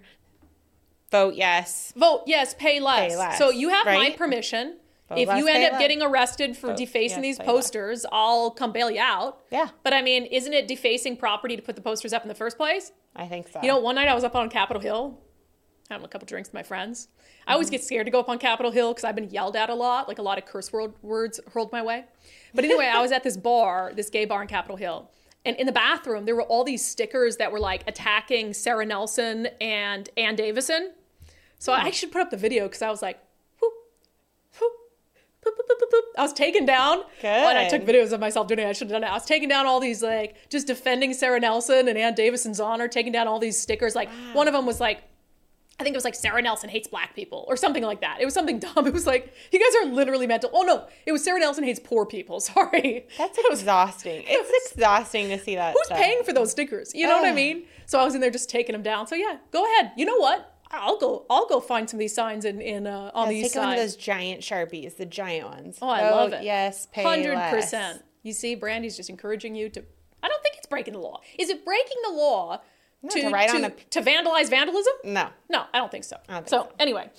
Speaker 4: vote yes.
Speaker 1: Vote yes, pay less.
Speaker 4: Pay less,
Speaker 1: So you have my
Speaker 4: right?
Speaker 1: permission.
Speaker 4: Vote
Speaker 1: If
Speaker 4: less,
Speaker 1: you end
Speaker 4: pay
Speaker 1: up
Speaker 4: less.
Speaker 1: getting arrested for
Speaker 4: Vote
Speaker 1: defacing
Speaker 4: yes,
Speaker 1: these
Speaker 4: pay
Speaker 1: posters, I'll come bail you out.
Speaker 4: Yeah.
Speaker 1: But I mean, isn't it defacing property to put the posters up in the first place?
Speaker 4: I think so.
Speaker 1: You know, one night I was up on Capitol Hill, having a couple drinks with my friends. I always get scared to go up on Capitol Hill because I've been yelled at a lot, like a lot of curse word words hurled my way. But anyway, I was at this bar, this gay bar in Capitol Hill. And in the bathroom, there were all these stickers that were like attacking Sarah Nelson and Ann Davison. So I should put up the video because I was like, whoop, whoop, boop, boop, boop, boop, boop. I was taken down.
Speaker 4: Good.
Speaker 1: Oh, and I took videos of myself doing it. I should have done it. I was taking down all these, like, just defending Sarah Nelson and Ann Davison's honor, taking down all these stickers. Like, wow. One of them was like, I think it was like Sarah Nelson hates black people or something like that. It was something dumb. It was like, you guys are literally mental. Oh no, it was Sarah Nelson hates poor people. Sorry.
Speaker 4: That's exhausting. It's
Speaker 1: was,
Speaker 4: exhausting to see that.
Speaker 1: Who's
Speaker 4: stuff.
Speaker 1: paying for those stickers? You know
Speaker 4: Ugh.
Speaker 1: what I mean? So I was in there just taking them down. So yeah, go ahead. You know what? I'll go. I'll go find some of these signs in in uh, on
Speaker 4: Yeah,
Speaker 1: these
Speaker 4: take
Speaker 1: sides.
Speaker 4: one of those giant Sharpies, the giant ones.
Speaker 1: Oh, I
Speaker 4: Vote
Speaker 1: love it.
Speaker 4: Yes, pay
Speaker 1: Hundred
Speaker 4: less.
Speaker 1: percent. You see, Brandy's just encouraging you to. I don't think it's breaking the law. Is it breaking the law?
Speaker 4: No,
Speaker 1: to,
Speaker 4: to write
Speaker 1: to,
Speaker 4: on a-
Speaker 1: to vandalize vandalism?
Speaker 4: No.
Speaker 1: No, I don't think so.
Speaker 4: I don't think
Speaker 1: so,
Speaker 4: so.
Speaker 1: anyway,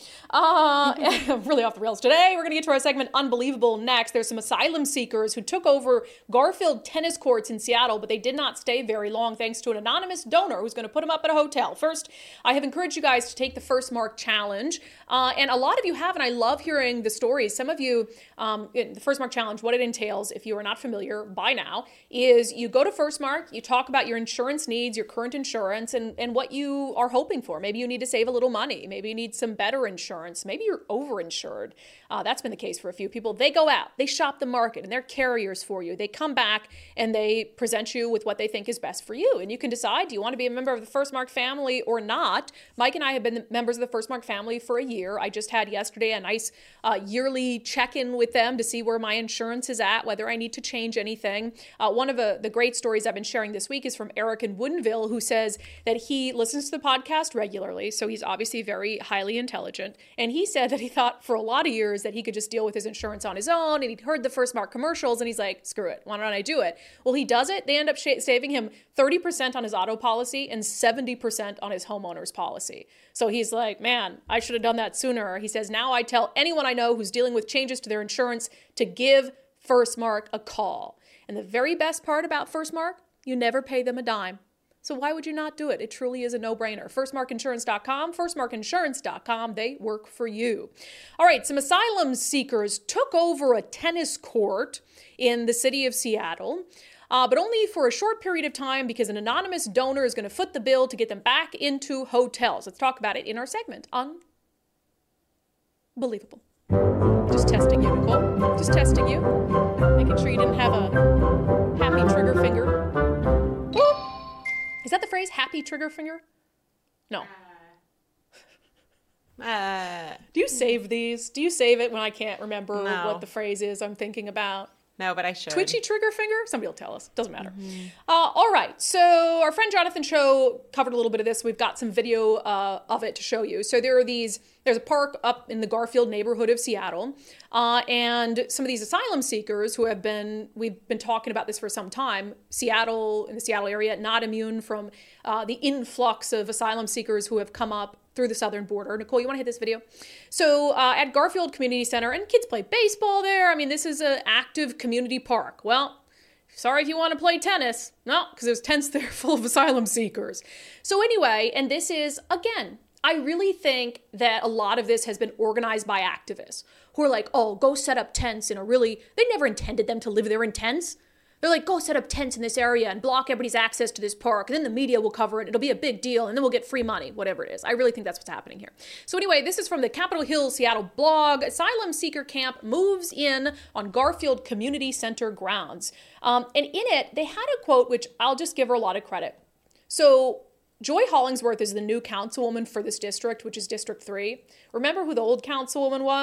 Speaker 1: uh, really off the rails today. We're going to get to our segment Unbelievable next. There's some asylum seekers who took over Garfield tennis courts in Seattle, but they did not stay very long thanks to an anonymous donor who's going to put them up at a hotel. First, I have encouraged you guys to take the First Mark Challenge, uh, and a lot of you have, and I love hearing the stories. Some of you, um, in the First Mark Challenge, what it entails, if you are not familiar by now, is you go to First Mark, you talk about your insurance needs, your current insurance, and, and what you are hoping for. Maybe you need to save a little money. Maybe you need some better insurance. Maybe you're overinsured. Uh, that's been the case for a few people. They go out, they shop the market, and they're carriers for you. They come back and they present you with what they think is best for you. And you can decide, do you want to be a member of the First Mark family or not? Mike and I have been the members of the First Mark family for a year. I just had yesterday a nice uh, yearly check-in with them to see where my insurance is at, whether I need to change anything. Uh, one of the, the great stories I've been sharing this week is from Eric in Woodinville, who says that he listens to the podcast regularly, so he's obviously very highly intelligent. And he said that he thought for a lot of years that he could just deal with his insurance on his own, and he'd heard the First Mark commercials, and he's like, screw it, why don't I do it? Well, he does it. They end up sh- saving him thirty percent on his auto policy and seventy percent on his homeowner's policy. So he's like, man, I should have done that sooner. He says, now I tell anyone I know who's dealing with changes to their insurance to give First Mark a call. And the very best part about First Mark, you never pay them a dime. So why would you not do it? It truly is a no-brainer. first mark insurance dot com, first mark insurance dot com, they work for you. All right, some asylum seekers took over a tennis court in the city of Seattle, uh, but only for a short period of time because an anonymous donor is going to foot the bill to get them back into hotels. Let's talk about it in our segment. Unbelievable. Just testing you, Nicole. Just testing you. Making sure you didn't have a happy trigger finger. Is that the phrase, happy trigger finger? No.
Speaker 4: Uh,
Speaker 1: Do you save these? Do you save it when I can't remember
Speaker 4: No.
Speaker 1: what the phrase is I'm thinking about?
Speaker 4: no, but I should.
Speaker 1: Twitchy trigger finger? Somebody will tell us. Doesn't matter. Mm-hmm. Uh, all right. So our friend Jonathan Cho covered a little bit of this. We've got some video uh, of it to show you. So there are these, there's a park up in the Garfield neighborhood of Seattle. Uh, and some of these asylum seekers who have been, we've been talking about this for some time, Seattle, in the Seattle area, not immune from uh, the influx of asylum seekers who have come up through the southern border. Nicole, you want to hit this video? So uh, at Garfield Community Center, and kids play baseball there. I mean, this is an active community park. Well, sorry if you want to play tennis. No, because there's tents there full of asylum seekers. So anyway, and this is, again, I really think that a lot of this has been organized by activists who are like, oh, go set up tents in a really, they never intended them to live there in tents. They're like, go set up tents in this area and block everybody's access to this park. And then the media will cover it. It'll be a big deal. And then we'll get free money, whatever it is. I really think that's what's happening here. So anyway, this is from the Capitol Hill Seattle blog. Asylum seeker camp moves in on Garfield Community Center grounds. Um, and in it, they had a quote, which I'll just give her a lot of credit. So Joy Hollingsworth is the new councilwoman for this district, which is District three. Remember who the old councilwoman was?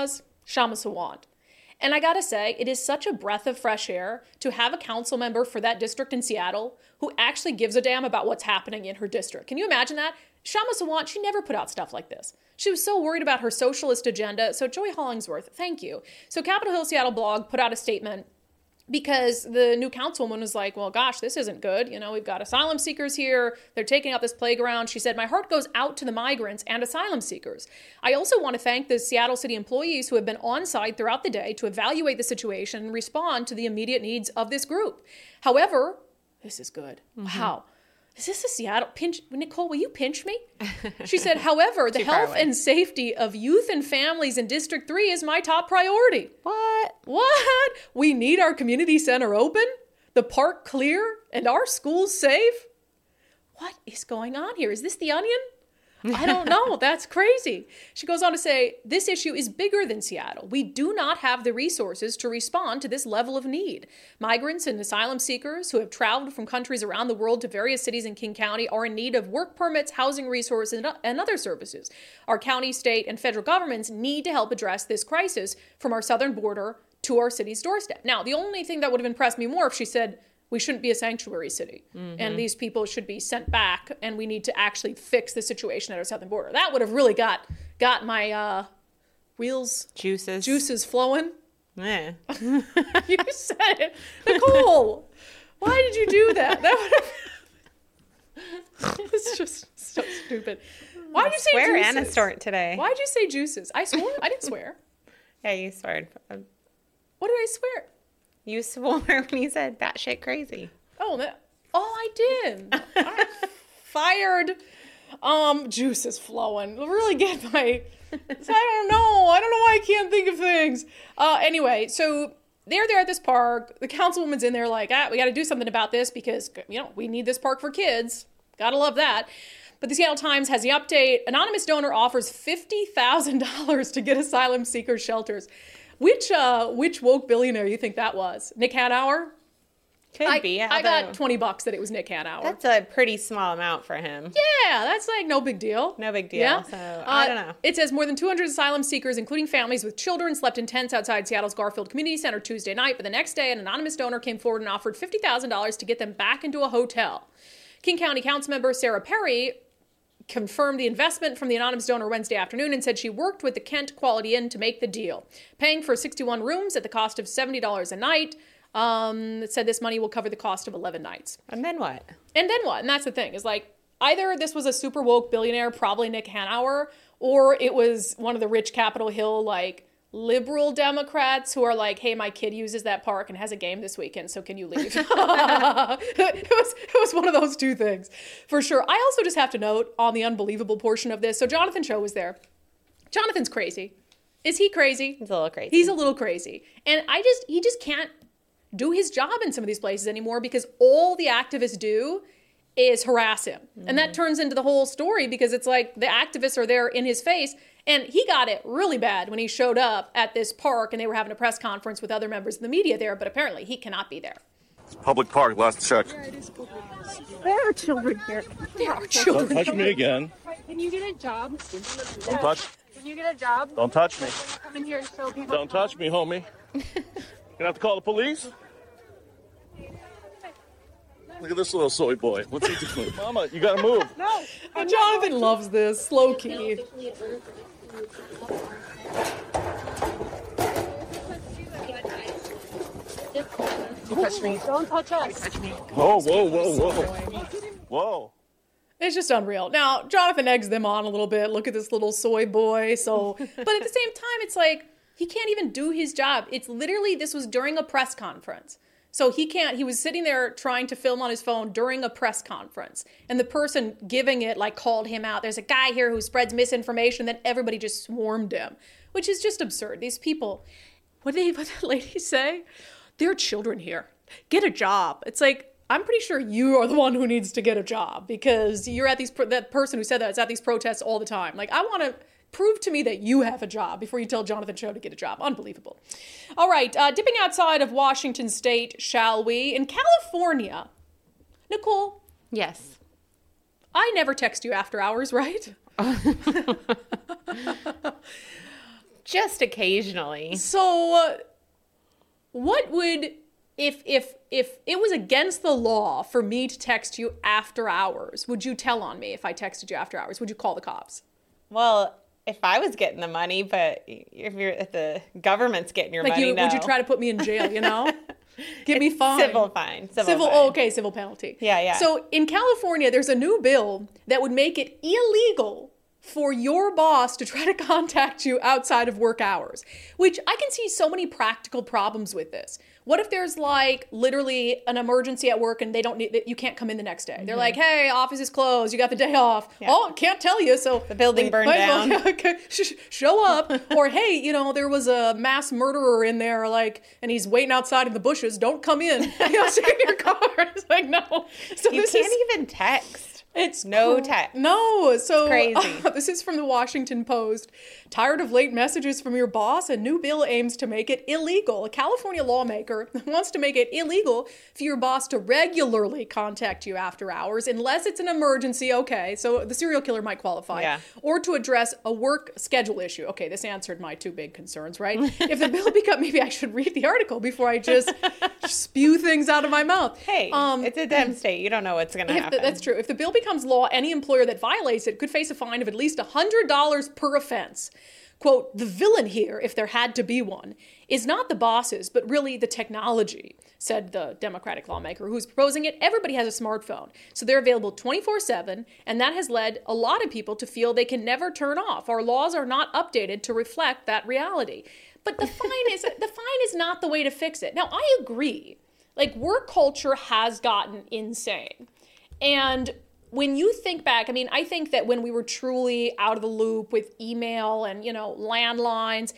Speaker 1: Shama Sawant. And I gotta say, it is such a breath of fresh air to have a council member for that district in Seattle who actually gives a damn about what's happening in her district. Can you imagine that? Shama Sawant, she never put out stuff like this. She was so worried about her socialist agenda. So Joy Hollingsworth, thank you. So Capitol Hill Seattle blog put out a statement because the new councilwoman was like, well, gosh, this isn't good. You know, we've got asylum seekers here. They're taking up this playground. She said, my heart goes out to the migrants and asylum seekers. I also want to thank the Seattle City employees who have been on site throughout the day to evaluate the situation and respond to the immediate needs of this group. However, this is good. Mm-hmm. Wow. Is this a Seattle pinch? Nicole, will you pinch me? She said, however, the health and safety of youth and families in District three is my top priority.
Speaker 4: What?
Speaker 1: What? We need our community center open, the park clear, and our schools safe? What is going on here? Is this The Onion? I don't know. That's crazy. She goes on to say, this issue is bigger than Seattle. We do not have the resources to respond to this level of need. Migrants and asylum seekers who have traveled from countries around the world to various cities in King County are in need of work permits, housing resources, and other services. Our county, state, and federal governments need to help address this crisis from our southern border to our city's doorstep. Now, the only thing that would have impressed me more if she said, we shouldn't be a sanctuary city, mm-hmm. and these people should be sent back, and we need to actually fix the situation at our southern border. That would have really got got my uh, wheels
Speaker 4: juices
Speaker 1: juices flowing.
Speaker 4: Yeah,
Speaker 1: you said it, Nicole. Why did you do that? That would have. It's just so stupid. Why did you say
Speaker 4: swear
Speaker 1: juices?
Speaker 4: and a snort today?
Speaker 1: Why did you say juices? I swore. I didn't swear.
Speaker 4: Yeah, you swore.
Speaker 1: What did I swear?
Speaker 4: You swore when you said batshit crazy.
Speaker 1: Oh, that, all I did. I fired. Um, juice is flowing. Really get my. I don't know. I don't know why I can't think of things. Uh, anyway, so they're there at this park. The councilwoman's in there like, ah, we got to do something about this because, you know, we need this park for kids. Gotta love that. But the Seattle Times has the update. Anonymous donor offers fifty thousand dollars to get asylum seeker shelters. Which uh, which woke billionaire you think that was? Nick Hanauer?
Speaker 4: Could
Speaker 1: I,
Speaker 4: be.
Speaker 1: I got twenty bucks that it was Nick Hanauer.
Speaker 4: That's a pretty small amount for him.
Speaker 1: Yeah, that's like no big deal.
Speaker 4: No big deal.
Speaker 1: Yeah.
Speaker 4: So
Speaker 1: uh,
Speaker 4: I don't know.
Speaker 1: It says more than two hundred asylum seekers, including families with children, slept in tents outside Seattle's Garfield Community Center Tuesday night. But the next day, an anonymous donor came forward and offered fifty thousand dollars to get them back into a hotel. King County Councilmember Sarah Perry confirmed the investment from the anonymous donor Wednesday afternoon and said she worked with the Kent Quality Inn to make the deal, paying for sixty-one rooms at the cost of seventy dollars a night. Um, it said this money will cover the cost of eleven nights.
Speaker 4: And then what?
Speaker 1: And then what? And that's the thing, is like, either this was a super woke billionaire, probably Nick Hanauer, or it was one of the rich Capitol Hill, like, liberal Democrats who are like, hey, my kid uses that park and has a game this weekend, so can you leave? it was it was one of those two things, for sure. I also just have to note on the unbelievable portion of this, so Jonathan Cho was there. Jonathan's crazy. Is he crazy?
Speaker 4: He's a little crazy.
Speaker 1: He's a little crazy. And I just, he just can't do his job in some of these places anymore because all the activists do is harass him. Mm-hmm. And that turns into the whole story because it's like the activists are there in his face. And he got it really bad when he showed up at this park and they were having a press conference with other members of the media there, but apparently he cannot be there.
Speaker 10: It's a public park, last check.
Speaker 3: There are children here.
Speaker 1: There are children.
Speaker 10: Don't touch me again.
Speaker 11: Can you get a job?
Speaker 10: Don't touch.
Speaker 11: Can you get a job?
Speaker 10: Don't touch me.
Speaker 11: Come in here so people.
Speaker 10: Don't touch me, homie. Gonna have to call the police? Look at this little soy boy. What's he doing? Mama, you gotta move.
Speaker 11: No.
Speaker 1: Oh, Jonathan loves this. Slow key.
Speaker 11: Don't touch me. Don't touch us. Touch me.
Speaker 10: Whoa, whoa, whoa, whoa. Whoa.
Speaker 1: It's just unreal. Now, Jonathan eggs them on a little bit. Look at this little soy boy. So, but at the same time, it's like, he can't even do his job. It's literally, this was during a press conference. So he can't, he was sitting there trying to film on his phone during a press conference. And the person giving it like called him out. There's a guy here who spreads misinformation. Then everybody just swarmed him, which is just absurd. These people, what did, they, what did that lady say? There are children here. Get a job. It's like, I'm pretty sure you are the one who needs to get a job because you're at these, that person who said that is at these protests all the time. Like, I want to prove to me that you have a job before you tell Jonathan Cho to get a job. Unbelievable. All right, uh, dipping outside of Washington State, shall we? In California, Nicole.
Speaker 4: Yes.
Speaker 1: I never text you after hours, right?
Speaker 4: just occasionally.
Speaker 1: So, uh, what would if if if it was against the law for me to text you after hours? Would you tell on me if I texted you after hours? Would you call the cops?
Speaker 4: Well, if I was getting the money, but if you're if the government's getting your
Speaker 1: like
Speaker 4: money,
Speaker 1: you,
Speaker 4: no.
Speaker 1: Would you try to put me in jail? You know, give me fine.
Speaker 4: Civil fine. Civil.
Speaker 1: Civil.
Speaker 4: fine.
Speaker 1: Oh, okay, civil penalty.
Speaker 4: Yeah, yeah.
Speaker 1: So in California, there's a new bill that would make it illegal for your boss to try to contact you outside of work hours, which I can see so many practical problems with this. What if there's like literally an emergency at work and they don't need, you can't come in the next day? Mm-hmm. They're like, hey, office is closed. You got the day off. Yeah. Oh, can't tell you. So
Speaker 4: the building burned down.
Speaker 1: Well, show up. Or, hey, you know, there was a mass murderer in there, like, and he's waiting outside in the bushes. Don't come in. You know, stay in your car. It's like, no. So
Speaker 4: you
Speaker 1: this
Speaker 4: can't
Speaker 1: is,
Speaker 4: even text.
Speaker 1: It's
Speaker 4: no
Speaker 1: cr-
Speaker 4: text.
Speaker 1: No. So
Speaker 4: it's crazy.
Speaker 1: Uh, this is from the Washington Post. Tired of late messages from your boss? A new bill aims to make it illegal. A California lawmaker wants to make it illegal for your boss to regularly contact you after hours, unless it's an emergency. Okay, so the serial killer might qualify.
Speaker 4: Yeah.
Speaker 1: Or to address a work schedule issue. Okay, this answered my two big concerns, right? If the bill becomes, maybe I should read the article before I just spew things out of my mouth.
Speaker 4: Hey, um, it's a dem state. You don't know what's going to happen.
Speaker 1: The, that's true. If the bill becomes law, any employer that violates it could face a fine of at least one hundred dollars per offense. Quote, the villain here, if there had to be one, is not the bosses, but really the technology, said the Democratic lawmaker who's proposing it. Everybody has a smartphone, so they're available twenty-four seven, and that has led a lot of people to feel they can never turn off. Our laws are not updated to reflect that reality. But the fine is the fine is not the way to fix it. Now, I agree. Like, work culture has gotten insane. And when you think back, I mean, I think that when we were truly out of the loop with email and, you know, landlines,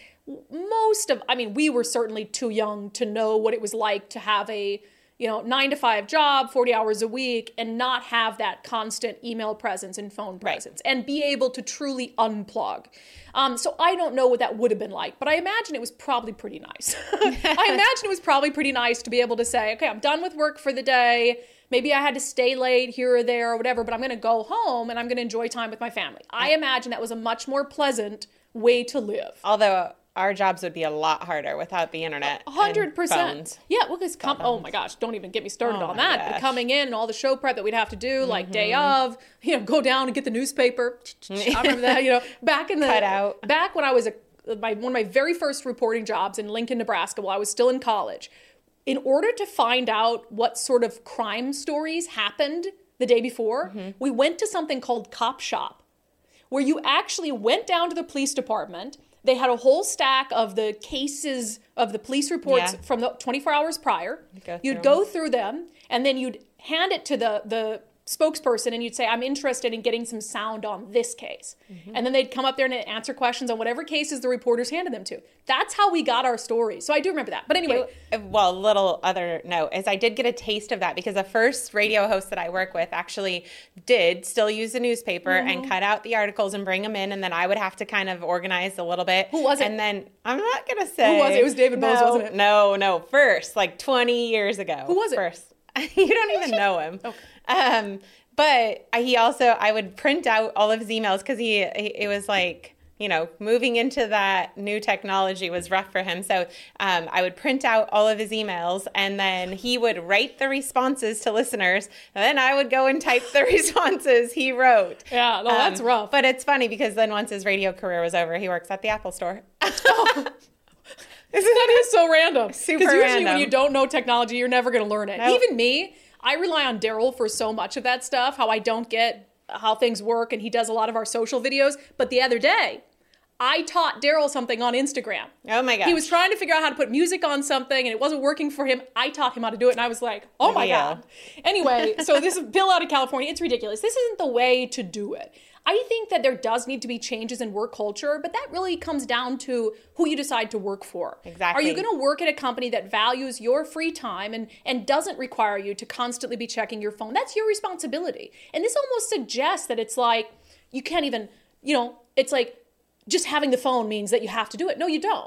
Speaker 1: most of, I mean, we were certainly too young to know what it was like to have a, you know, nine to five job, forty hours a week, and not have that constant email presence and phone presence, right, and be able to truly unplug. Um, so I don't know what that would have been like, but I imagine it was probably pretty nice. I imagine it was probably pretty nice to be able to say, okay, I'm done with work for the day. Maybe I had to stay late here or there or whatever, but I'm going to go home and I'm going to enjoy time with my family. I imagine that was a much more pleasant way to live.
Speaker 4: Although our jobs would be a lot harder without the internet.
Speaker 1: one hundred percent.
Speaker 4: And phones.
Speaker 1: Yeah, well, because, com- oh my gosh, don't even get me started
Speaker 4: oh
Speaker 1: on that.
Speaker 4: Gosh.
Speaker 1: But coming in and all the show prep that we'd have to do, mm-hmm. like day of, you know, go down and get the newspaper. I remember that, you know, back in the,
Speaker 4: cut out.
Speaker 1: Back when I was a, my, one of my very first reporting jobs in Lincoln, Nebraska, while I was still in college. In order to find out what sort of crime stories happened the day before, mm-hmm. we went to something called Cop Shop, where you actually went down to the police department. They had a whole stack of the cases of the police reports yeah. from the twenty-four hours prior. Go you'd go them. through them, and then you'd hand it to the, the spokesperson, and you'd say, I'm interested in getting some sound on this case. Mm-hmm. And then they'd come up there and answer questions on whatever cases the reporters handed them to. That's how we got our stories. So I do remember that. But anyway.
Speaker 4: Well, little other note is I did get a taste of that because the first radio host that I work with actually did still use the newspaper mm-hmm. and cut out the articles and bring them in. And then I would have to kind of organize a little bit.
Speaker 1: Who was it?
Speaker 4: And then I'm not going to say.
Speaker 1: Who was it? It was David
Speaker 4: no,
Speaker 1: Bose, wasn't it?
Speaker 4: No, no. First, like twenty years ago.
Speaker 1: Who was it?
Speaker 4: First. You don't even know him. Okay. Um, But he also, I would print out all of his emails because he, he, it was like, you know, moving into that new technology was rough for him. So um, I would print out all of his emails and then he would write the responses to listeners. And then I would go and type the responses he wrote.
Speaker 1: Yeah, no, that's um, rough.
Speaker 4: But it's funny because then once his radio career was over, he works at the Apple store.
Speaker 1: Oh. That is so random.
Speaker 4: Super
Speaker 1: Because usually
Speaker 4: random.
Speaker 1: when you don't know technology, you're never going to learn it.
Speaker 4: Nope.
Speaker 1: Even me. I rely on Daryl for so much of that stuff, how I don't get how things work, and he does a lot of our social videos. But the other day, I taught Daryl something on Instagram.
Speaker 4: Oh my gosh.
Speaker 1: He was trying to figure out how to put music on something, and it wasn't working for him. I taught him how to do it, and I was like, oh my
Speaker 4: yeah.
Speaker 1: God. Anyway, so this bill out of California, it's ridiculous. This isn't the way to do it. I think that there does need to be changes in work culture, but that really comes down to who you decide to work for.
Speaker 4: Exactly.
Speaker 1: Are you going to work at a company that values your free time and, and doesn't require you to constantly be checking your phone? That's your responsibility. And this almost suggests that it's like, you can't even, you know, it's like just having the phone means that you have to do it. No, you don't.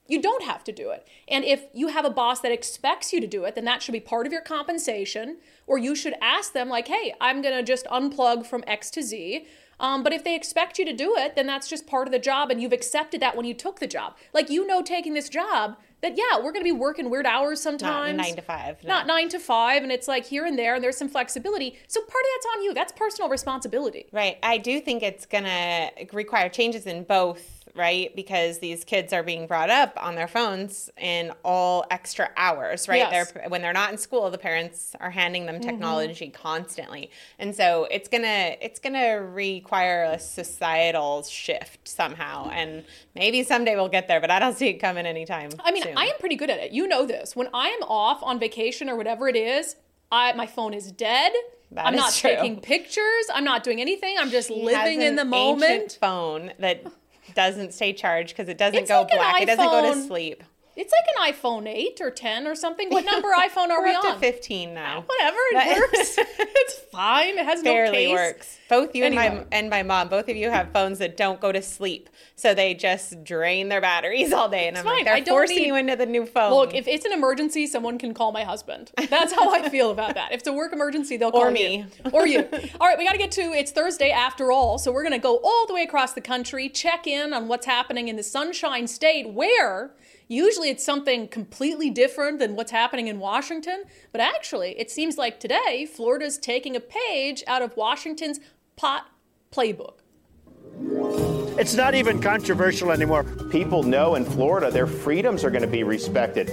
Speaker 1: You don't have to do it. And if you have a boss that expects you to do it, then that should be part of your compensation, or you should ask them like, hey, I'm going to just unplug from X to Z. Um, but if they expect you to do it, then that's just part of the job, and you've accepted that when you took the job. Like, you know, taking this job, that, yeah, we're going to be working weird hours sometimes.
Speaker 4: Not nine to five. No.
Speaker 1: Not nine to five, and it's like here and there, and there's some flexibility. So part of that's on you. That's personal responsibility.
Speaker 4: Right. I do think it's going to require changes in both, right? Because these kids are being brought up on their phones in all extra hours, right?
Speaker 1: Yes.
Speaker 4: They're, when they're not in school, the parents are handing them technology mm-hmm. constantly. And so it's going to it's going to require a societal shift somehow. And maybe someday we'll get there, but I don't see it coming anytime
Speaker 1: I mean,
Speaker 4: soon.
Speaker 1: I am pretty good at it. You know this. When I am off on vacation or whatever it is, I my phone is dead.
Speaker 4: That
Speaker 1: I'm
Speaker 4: is
Speaker 1: not
Speaker 4: true.
Speaker 1: taking pictures. I'm not doing anything. I'm just
Speaker 4: She
Speaker 1: living
Speaker 4: has
Speaker 1: in the
Speaker 4: an
Speaker 1: moment.
Speaker 4: ancient phone that doesn't stay charged because it doesn't
Speaker 1: It's
Speaker 4: go
Speaker 1: like an
Speaker 4: black. It doesn't go to
Speaker 1: iPhone.
Speaker 4: sleep.
Speaker 1: It's like an iPhone eight or ten or something. What number iPhone are
Speaker 4: We're
Speaker 1: we
Speaker 4: up
Speaker 1: on?
Speaker 4: to fifteen now.
Speaker 1: Whatever, it
Speaker 4: That-
Speaker 1: works. It's fine. It has no
Speaker 4: Barely
Speaker 1: case.
Speaker 4: works. Both you and
Speaker 1: Anyway.
Speaker 4: my and my mom, both of you have phones that don't go to sleep, so they just drain their batteries all day. And
Speaker 1: It's
Speaker 4: I'm like,
Speaker 1: fine.
Speaker 4: they're
Speaker 1: I don't
Speaker 4: forcing
Speaker 1: need-
Speaker 4: you into the new phone.
Speaker 1: Look, if it's an emergency, someone can call my husband. That's how I feel about that. If it's a work emergency, they'll call
Speaker 4: Or me.
Speaker 1: you. Or you. All right, we got to get to, it's Thursday after all, so we're going to go all the way across the country, check in on what's happening in the Sunshine State, where usually it's something completely different than what's happening in Washington. But actually, it seems like today, Florida's taking a page out of Washington's pot playbook.
Speaker 12: It's not even controversial anymore.
Speaker 13: People know in Florida their freedoms are going to be respected.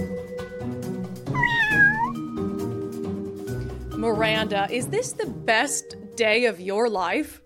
Speaker 1: Miranda, is this the best day of your life?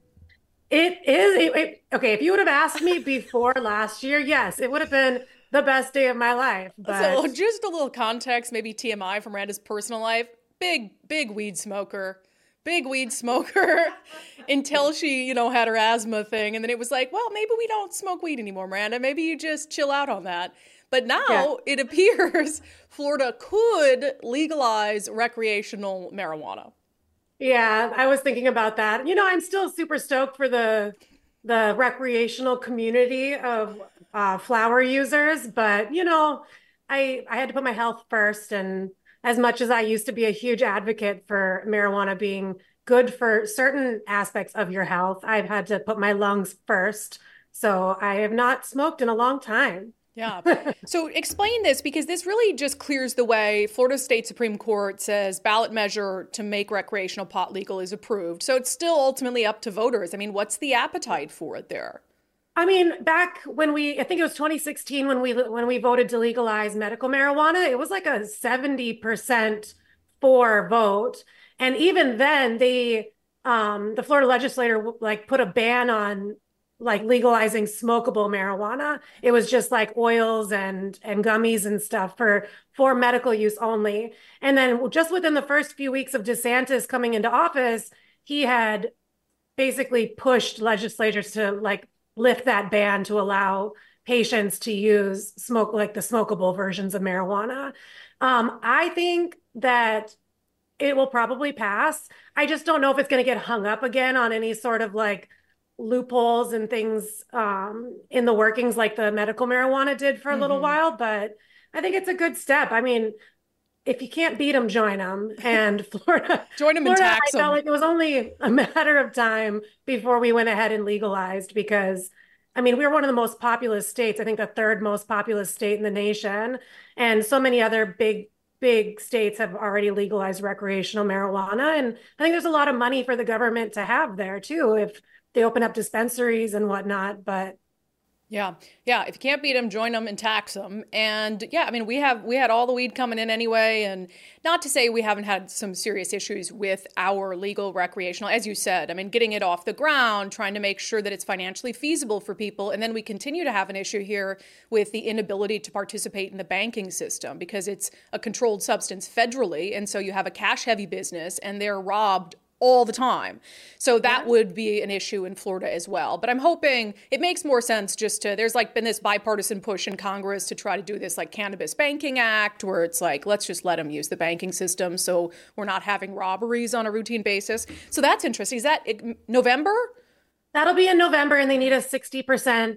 Speaker 14: It is. It, it, okay, if you would have asked me before last year, yes, it would have been the best day of my life. But
Speaker 1: So just a little context, maybe T M I from Miranda's personal life. Big, big weed smoker. Big weed smoker until she, you know, had her asthma thing. And then it was like, well, maybe we don't smoke weed anymore, Miranda. Maybe you just chill out on that. But now
Speaker 14: Yeah.
Speaker 1: it appears Florida could legalize recreational marijuana.
Speaker 14: yeah, I was thinking about that. You know, I'm still super stoked for the the recreational community of uh, flower users, but you know, I I had to put my health first, and as much as I used to be a huge advocate for marijuana being good for certain aspects of your health, I've had to put my lungs first. So I have not smoked in a long time.
Speaker 1: Yeah. So explain this, because this really just clears the way. Florida State Supreme Court says ballot measure to make recreational pot legal is approved. So it's still ultimately up to voters. I mean, what's the appetite for it there?
Speaker 14: I mean, back when we, I think it was twenty sixteen when we when we voted to legalize medical marijuana, it was like a seventy percent for vote. And even then, they, um, the Florida legislature like put a ban on like legalizing smokable marijuana. It was just like oils and and gummies and stuff for for medical use only. And then just within the first few weeks of DeSantis coming into office, he had basically pushed legislators to like lift that ban to allow patients to use smoke, like the smokable versions of marijuana. Um, I think that it will probably pass. I just don't know if it's going to get hung up again on any sort of like loopholes and things um, in the workings like the medical marijuana did for a mm-hmm. little while, but I think it's a good step. I mean, if you can't beat them, join them. And Florida,
Speaker 1: join them
Speaker 14: Florida,
Speaker 1: and tax
Speaker 14: I
Speaker 1: them.
Speaker 14: felt like it was only a matter of time before we went ahead and legalized, because I mean, we were one of the most populous states, I think the third most populous state in the nation. And so many other big, big states have already legalized recreational marijuana. And I think there's a lot of money for the government to have there too, if they open up dispensaries and whatnot. But
Speaker 1: Yeah. Yeah. If you can't beat them, join them and tax them. And yeah, I mean, we have, we had all the weed coming in anyway. And not to say we haven't had some serious issues with our legal recreational, as you said, I mean, getting it off the ground, trying to make sure that it's financially feasible for people. And then we continue to have an issue here with the inability to participate in the banking system because it's a controlled substance federally. And so you have a cash heavy business and they're robbed all the time. So that yeah. would be an issue in Florida as well. But I'm hoping it makes more sense just to, there's like been this bipartisan push in Congress to try to do this like Cannabis Banking Act, where it's like, let's just let them use the banking system so we're not having robberies on a routine basis. So that's interesting. Is that November?
Speaker 14: That'll be in November, and they need a sixty percent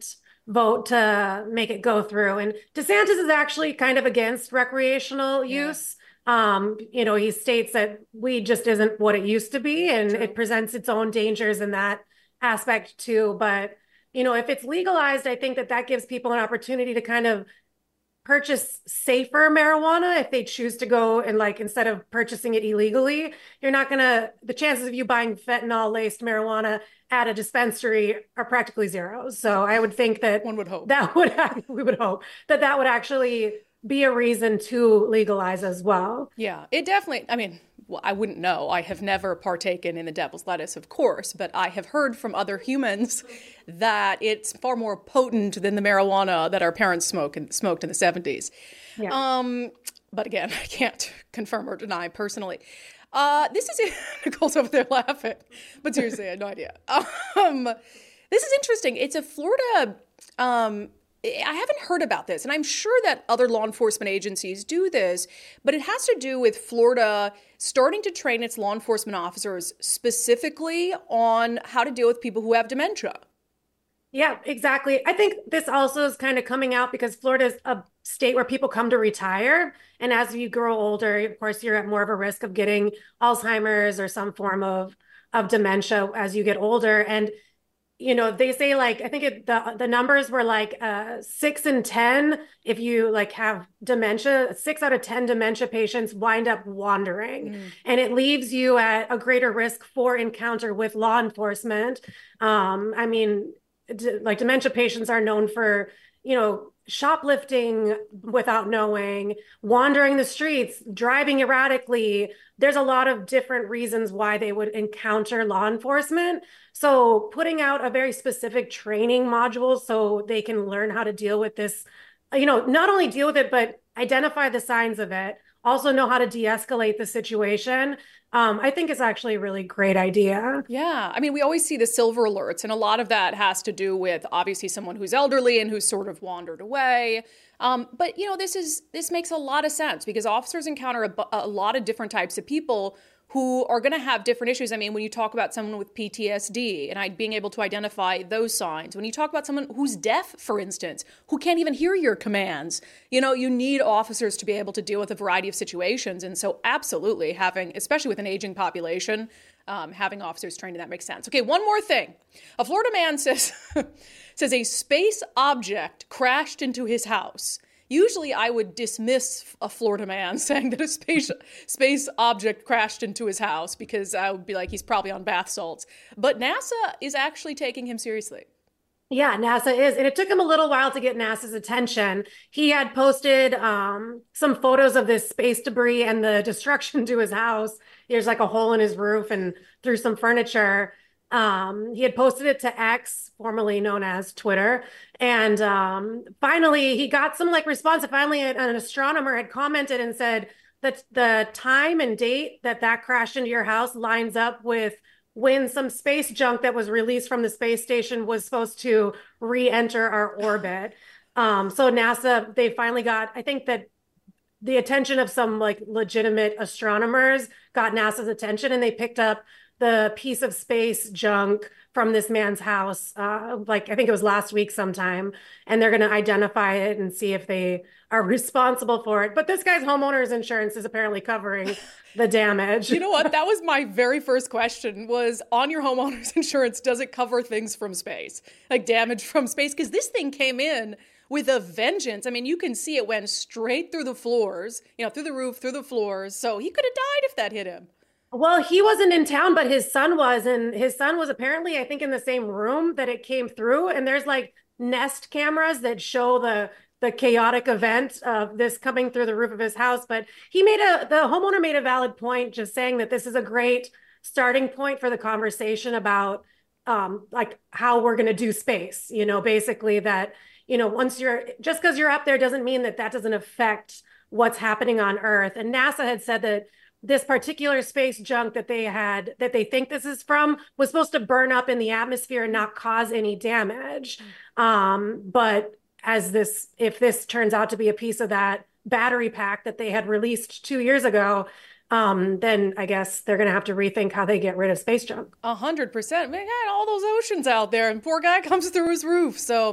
Speaker 14: vote to make it go through. And DeSantis is actually kind of against recreational yeah. use. Um, you know, he states that weed just isn't what it used to be, and True. It presents its own dangers in that aspect too. But, you know, if it's legalized, I think that that gives people an opportunity to kind of purchase safer marijuana if they choose to go and, like, instead of purchasing it illegally, you're not gonna, the chances of you buying fentanyl laced marijuana at a dispensary are practically zero. So I would think that
Speaker 1: one would hope
Speaker 14: that would, we would hope that that would actually be a reason to legalize as well.
Speaker 1: Yeah, it definitely, I mean, well, I wouldn't know. I have never partaken in the devil's lettuce, of course, but I have heard from other humans that it's far more potent than the marijuana that our parents smoke and smoked in the seventies. Yeah. Um, but again, I can't confirm or deny personally. Uh, this is, Nicole's over there laughing, but seriously, I had no idea. Um, this is interesting. It's a Florida, um, I haven't heard about this, and I'm sure that other law enforcement agencies do this, but it has to do with Florida starting to train its law enforcement officers specifically on how to deal with people who have dementia.
Speaker 14: Yeah, exactly. I think this also is kind of coming out because Florida is a state where people come to retire. And as you grow older, of course, you're at more of a risk of getting Alzheimer's or some form of, of dementia as you get older. And you know, they say, like, I think it, the the numbers were like uh, six and ten. If you like have dementia, six out of ten dementia patients wind up wandering, mm. and it leaves you at a greater risk for encounter with law enforcement. Um, I mean, d- like dementia patients are known for, you know, shoplifting without knowing, wandering the streets, driving erratically. There's a lot of different reasons why they would encounter law enforcement. So putting out a very specific training module so they can learn how to deal with this, you know, not only deal with it, but identify the signs of it, also know how to de-escalate the situation. Um, I think it's actually a really great idea.
Speaker 1: Yeah. I mean, we always see the silver alerts, and a lot of that has to do with obviously someone who's elderly and who's sort of wandered away. Um, but, you know, this is this makes a lot of sense because officers encounter a, a lot of different types of people who are going to have different issues. I mean, when you talk about someone with P T S D and I, being able to identify those signs, when you talk about someone who's deaf, for instance, who can't even hear your commands, you know, you need officers to be able to deal with a variety of situations. And so absolutely having, especially with an aging population, um, having officers trained in that makes sense. Okay, one more thing. A Florida man says, says a space object crashed into his house. Usually I would dismiss a Florida man saying that a space space object crashed into his house because I would be like, he's probably on bath salts. But NASA is actually taking him seriously.
Speaker 14: Yeah, NASA is. And it took him a little while to get NASA's attention. He had posted um, some photos of this space debris and the destruction to his house. There's like a hole in his roof and through some furniture. Um, he had posted it to X, formerly known as Twitter. And um, finally, he got some like response. Finally, an astronomer had commented and said that the time and date that that crashed into your house lines up with when some space junk that was released from the space station was supposed to re-enter our orbit. Um, so NASA, they finally got, I think that the attention of some like legitimate astronomers got NASA's attention, and they picked up the piece of space junk from this man's house, uh, like I think it was last week sometime, and they're going to identify it and see if they are responsible for it. But this guy's homeowner's insurance is apparently covering the damage.
Speaker 1: You know what? That was my very first question was, on your homeowner's insurance, does it cover things from space, like damage from space? Because this thing came in with a vengeance. I mean, you can see it went straight through the floors, you know, through the roof, through the floors. So he could have died if that hit him.
Speaker 14: Well, he wasn't in town, but his son was, and his son was apparently, I think, in the same room that it came through. And there's like Nest cameras that show the the chaotic event of this coming through the roof of his house. But he made a, the homeowner made a valid point, just saying that this is a great starting point for the conversation about um, like how we're going to do space. You know, basically that, you know, once you're, just because you're up there doesn't mean that that doesn't affect what's happening on Earth. And NASA had said that this particular space junk that they had, that they think this is from, was supposed to burn up in the atmosphere and not cause any damage. Um, but as this, if this turns out to be a piece of that battery pack that they had released two years ago, um, then I guess they're going to have to rethink how they get rid of space junk.
Speaker 1: A hundred percent. Man, all those oceans out there, and poor guy comes through his roof. So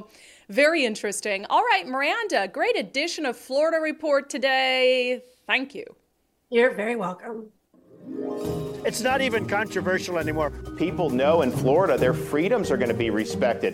Speaker 1: Very interesting. All right, Miranda, great edition of Florida Report today. Thank you.
Speaker 14: You're very welcome.
Speaker 12: It's not even controversial anymore.
Speaker 13: People know in Florida their freedoms are going to be respected.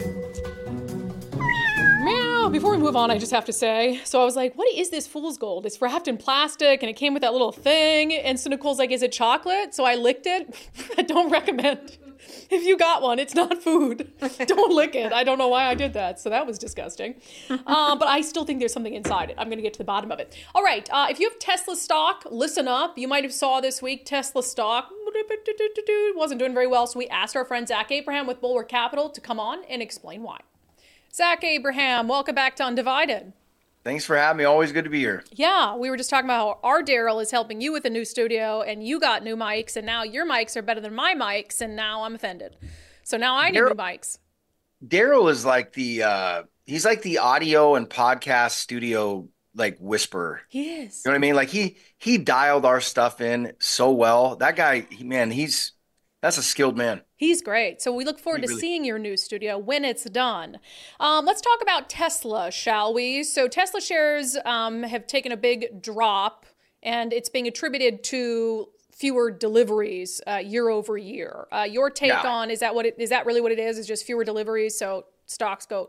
Speaker 1: Meow. Before we move on, I just have to say, so I was like, what is this fool's gold? It's wrapped in plastic and it came with that little thing. And so Nicole's like, is it chocolate? So I licked it. I don't recommend. If you got one, it's not food. Don't lick it. I don't know why I did that. So that was disgusting. Um, but I still think there's something inside it. I'm going to get to the bottom of it. All right. Uh, if you have Tesla stock, listen up. You might have saw this week Tesla stock wasn't doing very well. So we asked our friend Zach Abraham with Bulwark Capital to come on and explain why. Zach Abraham, welcome back to Undivided.
Speaker 15: Thanks for having me. Always good to be here.
Speaker 1: Yeah, we were just talking about how our Daryl is helping you with a new studio, and you got new mics, and now your mics are better than my mics, and now I'm offended. So now I need Daryl, new mics.
Speaker 15: Daryl is like the uh, he's like the audio and podcast studio like whisperer.
Speaker 1: He is.
Speaker 15: You know what I mean? Like he he dialed our stuff in so well. That guy, he, man, he's that's a skilled man.
Speaker 1: He's great. So we look forward he to really... seeing your new studio when it's done. Um, let's talk about Tesla, shall we? So Tesla shares um, have taken a big drop, and it's being attributed to fewer deliveries uh, year over year. Uh, your take yeah. on, is that what it, is that really what it is? Is just fewer deliveries, so stocks go...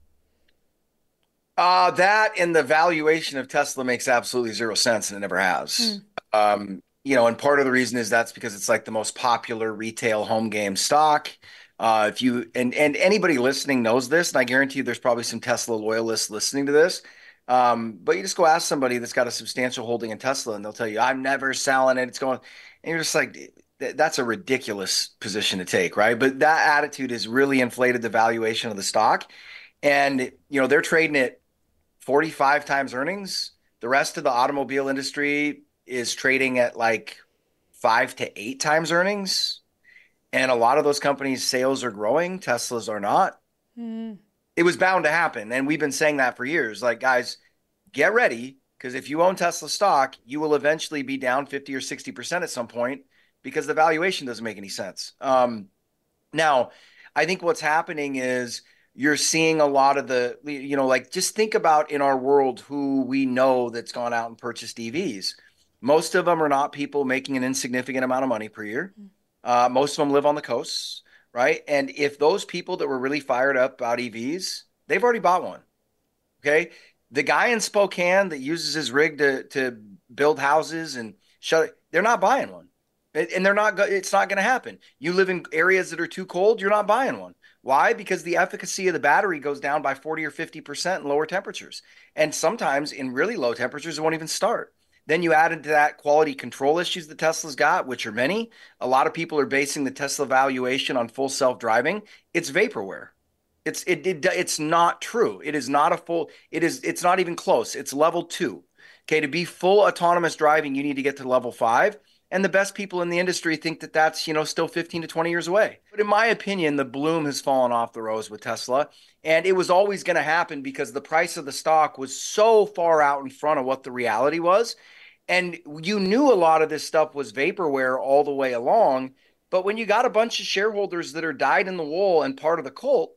Speaker 15: Uh, that and the valuation of Tesla makes absolutely zero sense, and it never has. Mm. Um, you know, and part of the reason is that's because it's like the most popular retail home game stock. Uh, if you and and anybody listening knows this, and I guarantee you, there's probably some Tesla loyalists listening to this. Um, but you just go ask somebody that's got a substantial holding in Tesla, and they'll tell you, "I'm never selling it. It's going," and you're just like, "That's a ridiculous position to take, right?" But that attitude has really inflated the valuation of the stock, and you know they're trading it forty-five times earnings. The rest of the automobile industry is trading at like five to eight times earnings. And a lot of those companies' sales are growing. Tesla's are not. Mm. It was bound to happen. And we've been saying that for years. Like, guys, get ready, because if you own Tesla stock, you will eventually be down fifty or sixty percent at some point because the valuation doesn't make any sense. Um, now, I think what's happening is you're seeing a lot of the, you know, like just think about in our world who we know that's gone out and purchased E Vs. Most of them are not people making an insignificant amount of money per year. Uh, most of them live on the coasts, right? And if those people that were really fired up about E Vs, they've already bought one, okay? The guy in Spokane that uses his rig to to build houses and shut it, they're not buying one. And they're not. It's not going to happen. You live in areas that are too cold, you're not buying one. Why? Because the efficacy of the battery goes down by forty or fifty percent in lower temperatures. And sometimes in really low temperatures, it won't even start. Then you add into that quality control issues that Tesla's got, which are many. A lot of people are basing the Tesla valuation on full self-driving. It's vaporware. It's it, it it's not true. It is not a full, it is it's not even close. It's level two. Okay, to be full autonomous driving, you need to get to level five. And the best people in the industry think that that's, you know, still fifteen to twenty years away. But in my opinion, the bloom has fallen off the rose with Tesla. And it was always going to happen because the price of the stock was so far out in front of what the reality was. And you knew a lot of this stuff was vaporware all the way along. But when you got a bunch of shareholders that are dyed in the wool and part of the cult,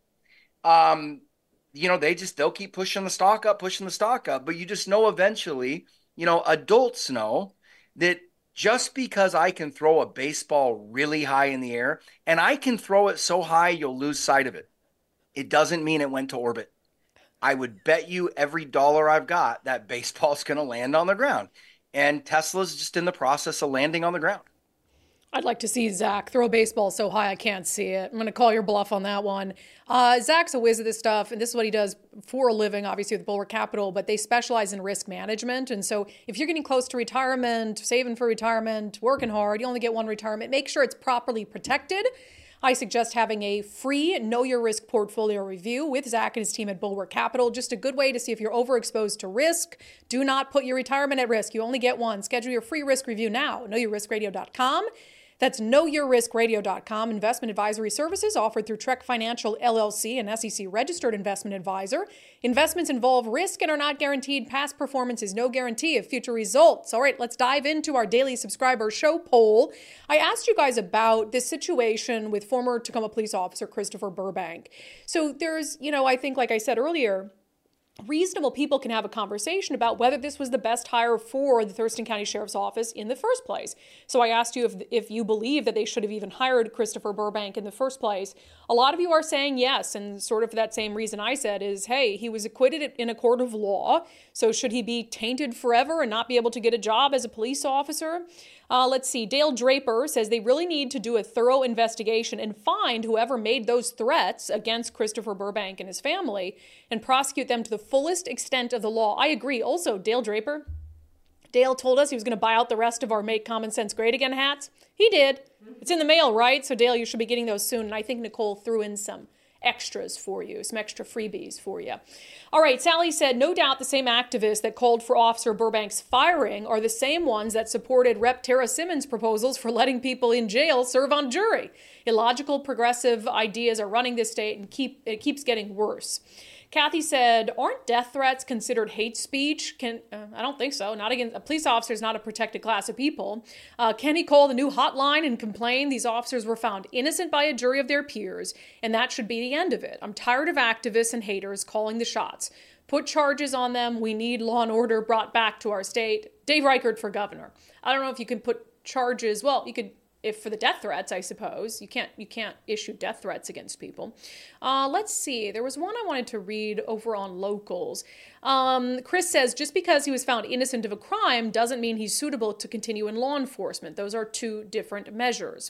Speaker 15: um, you know, they just, they'll keep pushing the stock up, pushing the stock up. But you just know eventually, you know, adults know that just because I can throw a baseball really high in the air, and I can throw it so high you'll lose sight of it, it doesn't mean it went to orbit. I would bet you every dollar I've got that baseball's going to land on the ground. And Tesla's just in the process of landing on the ground.
Speaker 1: I'd like to see Zach throw a baseball so high I can't see it. I'm going to call your bluff on that one. Uh, Zach's a whiz at this stuff, and this is what he does for a living, obviously, with Bulwark Capital, but they specialize in risk management. And so if you're getting close to retirement, saving for retirement, working hard, you only get one retirement, make sure it's properly protected. I suggest having a free Know Your Risk portfolio review with Zach and his team at Bulwark Capital. Just a good way to see if you're overexposed to risk. Do not put your retirement at risk. You only get one. Schedule your free risk review now. know your risk radio dot com. That's know your risk radio dot com. Investment advisory services offered through Trek Financial L L C, an S E C-registered investment advisor. Investments involve risk and are not guaranteed. Past performance is no guarantee of future results. All right, let's dive into our daily subscriber show poll. I asked you guys about this situation with former Tacoma police officer Christopher Burbank. So there's, you know, I think, like I said earlier, reasonable people can have a conversation about whether this was the best hire for the Thurston County Sheriff's Office in the first place. So I asked you if, if you believe that they should have even hired Christopher Burbank in the first place. A lot of you are saying yes, and sort of for that same reason I said is, hey, he was acquitted in a court of law, so should he be tainted forever and not be able to get a job as a police officer? Uh, let's see, Dale Draper says they really need to do a thorough investigation and find whoever made those threats against Christopher Burbank and his family and prosecute them to the fullest extent of the law. I agree. Also, Dale Draper, Dale told us he was going to buy out the rest of our Make Common Sense Great Again hats. He did. It's in the mail, right? So Dale, you should be getting those soon. And I think Nicole threw in some extras for you, some extra freebies for you. All right, Sally said, no doubt the same activists that called for Officer Burbank's firing are the same ones that supported Representative Tara Simmons' proposals for letting people in jail serve on jury. Illogical, progressive ideas are running this state and keep it keeps getting worse. Kathy said, aren't death threats considered hate speech? Can uh, I don't think so. Not against a police officer is not a protected class of people. Uh, can he call the new hotline and complain? These officers were found innocent by a jury of their peers, and that should be the end of it. I'm tired of activists and haters calling the shots. Put charges on them. We need law and order brought back to our state. Dave Reichert for governor. I don't know if you can put charges. Well, you could. If for the death threats, I suppose. You can't you can't issue death threats against people. Uh, let's see. There was one I wanted to read over on Locals. Um, Chris says, just because he was found innocent of a crime doesn't mean he's suitable to continue in law enforcement. Those are two different measures.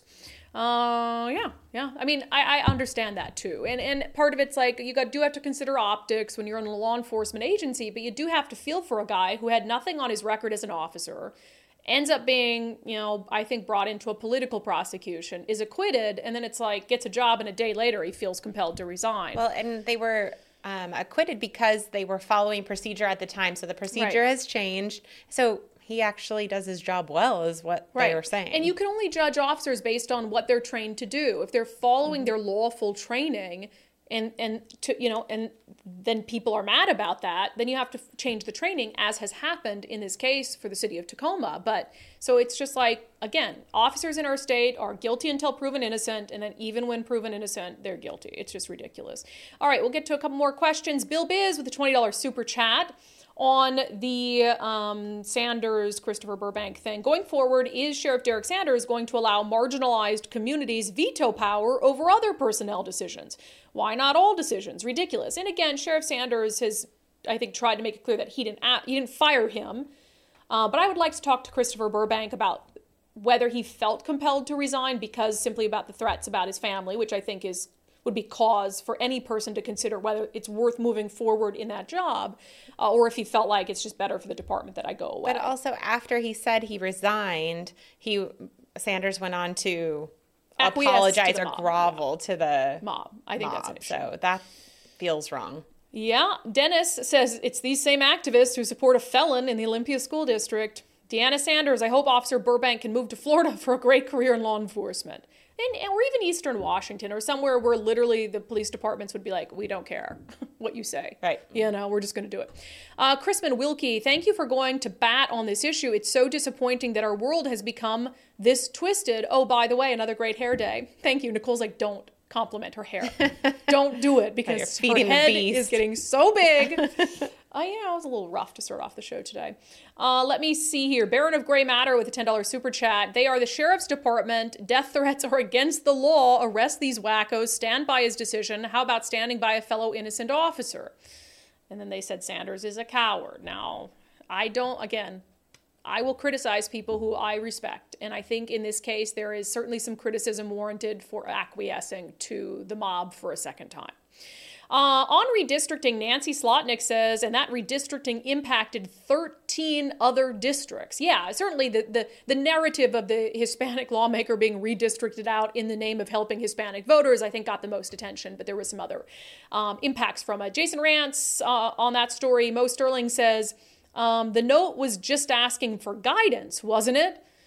Speaker 1: Uh, yeah, yeah. I mean, I, I understand that too. And and part of it's like you got do have to consider optics when you're in a law enforcement agency, but you do have to feel for a guy who had nothing on his record as an officer, ends up being, you know, I think brought into a political prosecution, is acquitted, and then it's like gets a job and a day later he feels compelled to resign.
Speaker 4: Well, and they were um, acquitted because they were following procedure at the time. So the procedure
Speaker 1: Right.
Speaker 4: has changed. So he actually does his job well is what
Speaker 1: Right.
Speaker 4: they were saying.
Speaker 1: And you can only judge officers based on what they're trained to do. If they're following mm-hmm. their lawful training and, and to, you know, and then people are mad about that, then you have to change the training, as has happened in this case for the city of Tacoma. But so it's just like, again, officers in our state are guilty until proven innocent. And then even when proven innocent, they're guilty. It's just ridiculous. All right, we'll get to a couple more questions. Bill Biz with a twenty dollars super chat on the um, Sanders, Christopher Burbank thing. Going forward, is Sheriff Derek Sanders going to allow marginalized communities veto power over other personnel decisions? Why not all decisions? Ridiculous. And again, Sheriff Sanders has, I think, tried to make it clear that he didn't he didn't fire him. Uh, but I would like to talk to Christopher Burbank about whether he felt compelled to resign because simply about the threats about his family, which I think is would be cause for any person to consider whether it's worth moving forward in that job, uh, or if he felt like it's just better for the department that I go away.
Speaker 4: But also after he said he resigned, he Sanders went on to
Speaker 1: Acquiesce
Speaker 4: apologize
Speaker 1: to
Speaker 4: or
Speaker 1: mob,
Speaker 4: grovel
Speaker 1: yeah.
Speaker 4: to the
Speaker 1: mob. I think
Speaker 4: mob.
Speaker 1: that's an issue.
Speaker 4: So that feels wrong.
Speaker 1: Yeah. Dennis says it's these same activists who support a felon in the Olympia School District. Deanna Sanders, I hope Officer Burbank can move to Florida for a great career in law enforcement. And, or even Eastern Washington or somewhere where literally the police departments would be like, we don't care what you say.
Speaker 4: Right.
Speaker 1: You know, we're just going to do it. Uh, Chrisman Wilkie, thank you for going to bat on this issue. It's so disappointing that our world has become this twisted. Oh, by the way, another great hair day. Thank you. Nicole's like, don't compliment her hair. Don't do it because her
Speaker 4: feeding the
Speaker 1: head
Speaker 4: beast.
Speaker 1: is getting so big. Uh, yeah, it was a little rough to start off the show today. Uh, let me see here. Baron of Gray Matter with a ten dollars super chat. They are the sheriff's department. Death threats are against the law. Arrest these wackos. Stand by his decision. How about standing by a fellow innocent officer? And then they said Sanders is a coward. Now, I don't, again, I will criticize people who I respect. And I think in this case, there is certainly some criticism warranted for acquiescing to the mob for a second time. Uh, on redistricting, Nancy Slotnick says, and that redistricting impacted thirteen other districts. Yeah, certainly the, the, the narrative of the Hispanic lawmaker being redistricted out in the name of helping Hispanic voters, I think got the most attention, but there was some other um, impacts from it. Jason Rance uh, on that story. Mo Sterling says, um, the note was just asking for guidance, wasn't it?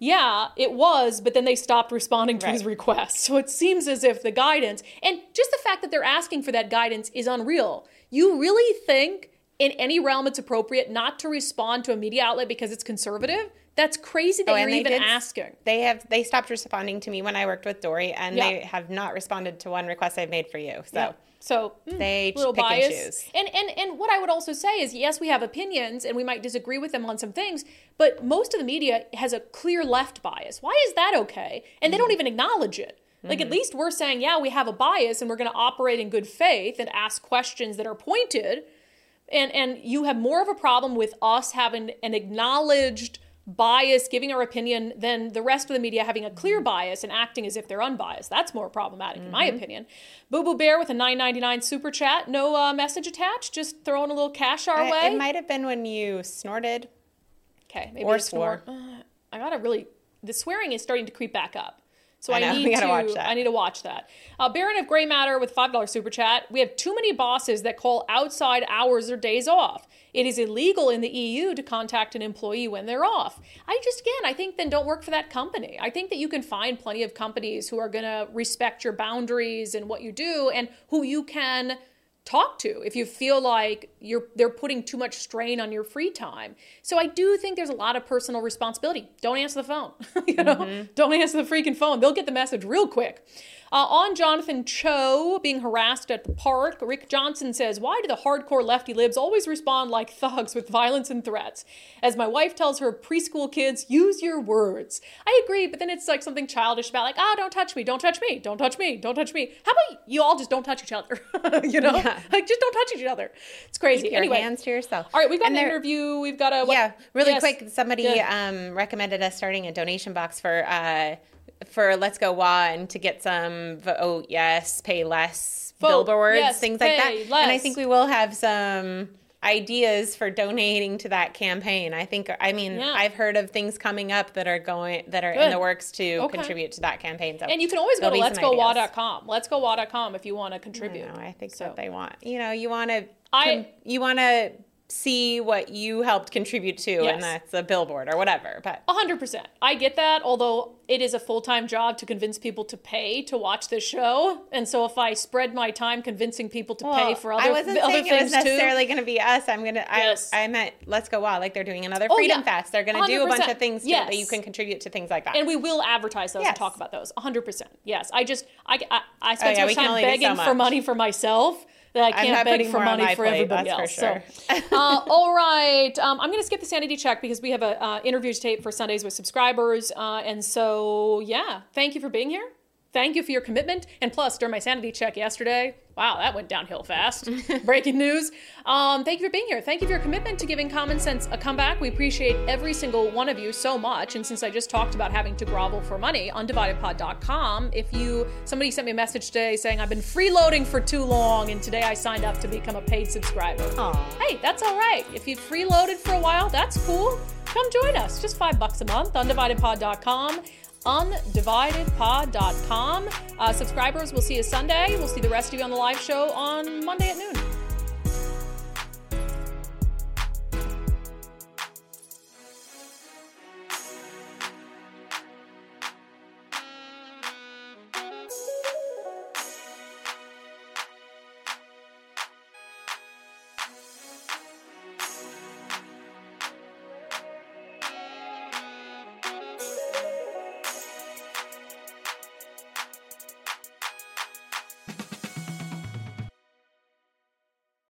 Speaker 1: yeah, it was, but then they stopped responding to
Speaker 4: Right.
Speaker 1: his request. So it seems as if the guidance, and just the fact that they're asking for that guidance is unreal. You really think in any realm it's appropriate not to respond to a media outlet because it's conservative? That's crazy that
Speaker 4: Oh,
Speaker 1: you're
Speaker 4: and they
Speaker 1: even
Speaker 4: did-
Speaker 1: asking.
Speaker 4: They have they stopped responding to me when I worked with Dory, and
Speaker 1: Yeah.
Speaker 4: they have not responded to one request I've made for you. So
Speaker 1: Yeah. So mm,
Speaker 4: they
Speaker 1: little
Speaker 4: pick
Speaker 1: bias.
Speaker 4: and choose.
Speaker 1: And, and and what I would also say is, yes, we have opinions and we might disagree with them on some things, but most of the media has a clear left bias. Why is that okay? And they don't even acknowledge it. Like, at least we're saying, yeah, we have a bias and we're going to operate in good faith and ask questions that are pointed. And and you have more of a problem with us having an acknowledged bias, giving our opinion, than the rest of the media having a clear bias and acting as if they're unbiased. That's more problematic, in my
Speaker 4: Mhm.
Speaker 1: opinion. Boo Boo Bear with a nine ninety-nine super chat. No uh, message attached. Just throwing a little cash our
Speaker 4: I-
Speaker 1: way.
Speaker 4: It might have been when you snorted.
Speaker 1: Okay, maybe
Speaker 4: or
Speaker 1: it's more.
Speaker 4: swore.
Speaker 1: Uh, I gotta really. The swearing is starting to creep back up. So
Speaker 4: I
Speaker 1: I,
Speaker 4: know,
Speaker 1: need
Speaker 4: we gotta
Speaker 1: to
Speaker 4: watch that.
Speaker 1: I need to watch that. Uh, Baron of Gray Matter with five dollars super chat. We have too many bosses that call outside hours or days off. It is illegal in the E U to contact an employee when they're off. I just, again, I think then don't work for that company. I think that you can find plenty of companies who are going to respect your boundaries and what you do and who you can talk to if you feel like you're they're putting too much strain on your free time. So I do think there's a lot of personal responsibility. Don't answer the phone. you know,
Speaker 4: Mm-hmm.
Speaker 1: don't answer the freaking phone. They'll get the message real quick. Uh, on Jonathan Cho being harassed at the park, Rick Johnson says, why do the hardcore lefty libs always respond like thugs with violence and threats? As my wife tells her preschool kids, use your words. I agree, but then it's like something childish about like, ah, don't touch me, don't touch me, don't touch me, don't touch me. How about you all just don't touch each other? you know,
Speaker 4: Yeah.
Speaker 1: like just don't touch each other. It's crazy.
Speaker 4: Keep your
Speaker 1: anyway,
Speaker 4: hands to yourself.
Speaker 1: all right, we've got
Speaker 4: And
Speaker 1: an
Speaker 4: there-
Speaker 1: interview. We've got a what-
Speaker 4: Yeah, really
Speaker 1: Yes.
Speaker 4: quick. Somebody
Speaker 1: Yeah.
Speaker 4: um, recommended us starting a donation box for uh, for Let's Go W A and to get some vote yes, pay less
Speaker 1: Vote
Speaker 4: billboards,
Speaker 1: yes,
Speaker 4: things like that.
Speaker 1: pay
Speaker 4: And I
Speaker 1: less.
Speaker 4: think we will have some ideas for donating to that campaign. I think I mean
Speaker 1: Yeah.
Speaker 4: I've heard of things coming up that are going that are in
Speaker 1: Good.
Speaker 4: the works to
Speaker 1: Okay.
Speaker 4: contribute to that campaign. So
Speaker 1: And you can always go
Speaker 4: there'll
Speaker 1: to
Speaker 4: be
Speaker 1: let's
Speaker 4: some
Speaker 1: go wa
Speaker 4: ideas.
Speaker 1: dot com. let's go wa dot com if you want to contribute.
Speaker 4: I think so. They want, you know, you want to,
Speaker 1: I-
Speaker 4: you want to see what you helped contribute to,
Speaker 1: Yes.
Speaker 4: and that's a billboard or whatever. But
Speaker 1: A hundred percent. I get that, although it is a full-time job to convince people to pay to watch this show. And so if I spread my time convincing people to pay
Speaker 4: Well,
Speaker 1: for other,
Speaker 4: I wasn't
Speaker 1: other
Speaker 4: saying it
Speaker 1: things
Speaker 4: was necessarily
Speaker 1: too.
Speaker 4: going to be us. I'm gonna.
Speaker 1: Yes.
Speaker 4: I I meant Let's Go Wild, like they're doing another
Speaker 1: Oh,
Speaker 4: Freedom
Speaker 1: yeah.
Speaker 4: Fest. They're going to do a bunch
Speaker 1: one hundred percent.
Speaker 4: of things too,
Speaker 1: Yes.
Speaker 4: that you can contribute to things like that.
Speaker 1: And we will advertise those and
Speaker 4: Yes.
Speaker 1: talk about those. A hundred percent. Yes. I just, I, I, I spend
Speaker 4: Oh, yeah,
Speaker 1: so
Speaker 4: we
Speaker 1: much
Speaker 4: can
Speaker 1: time
Speaker 4: only do so
Speaker 1: begging for
Speaker 4: much.
Speaker 1: money for myself that I
Speaker 4: I'm
Speaker 1: can't
Speaker 4: not
Speaker 1: beg
Speaker 4: putting
Speaker 1: for
Speaker 4: more on
Speaker 1: money
Speaker 4: my
Speaker 1: for
Speaker 4: plate,
Speaker 1: everybody
Speaker 4: that's for
Speaker 1: else.
Speaker 4: sure.
Speaker 1: So, uh, all right. Um, I'm going to skip the sanity check because we have a uh, interview tape for Sundays with subscribers. Uh, and so, yeah, thank you for being here. Thank you for your commitment. And plus, during my sanity check yesterday, wow, that went downhill fast. Breaking news. Um, thank you for being here. Thank you for your commitment to giving Common Sense a comeback. We appreciate every single one of you so much. And since I just talked about having to grovel for money, undivided pod dot com, if you, somebody sent me a message today saying I've been freeloading for too long and today I signed up to become a paid subscriber. Hey, that's all right. If you've freeloaded for a while, that's cool. Come join us. Just five bucks a month, undivided pod dot com. undivided pod dot com. Uh, subscribers, we'll see you Sunday. We'll see the rest of you on the live show on Monday at noon.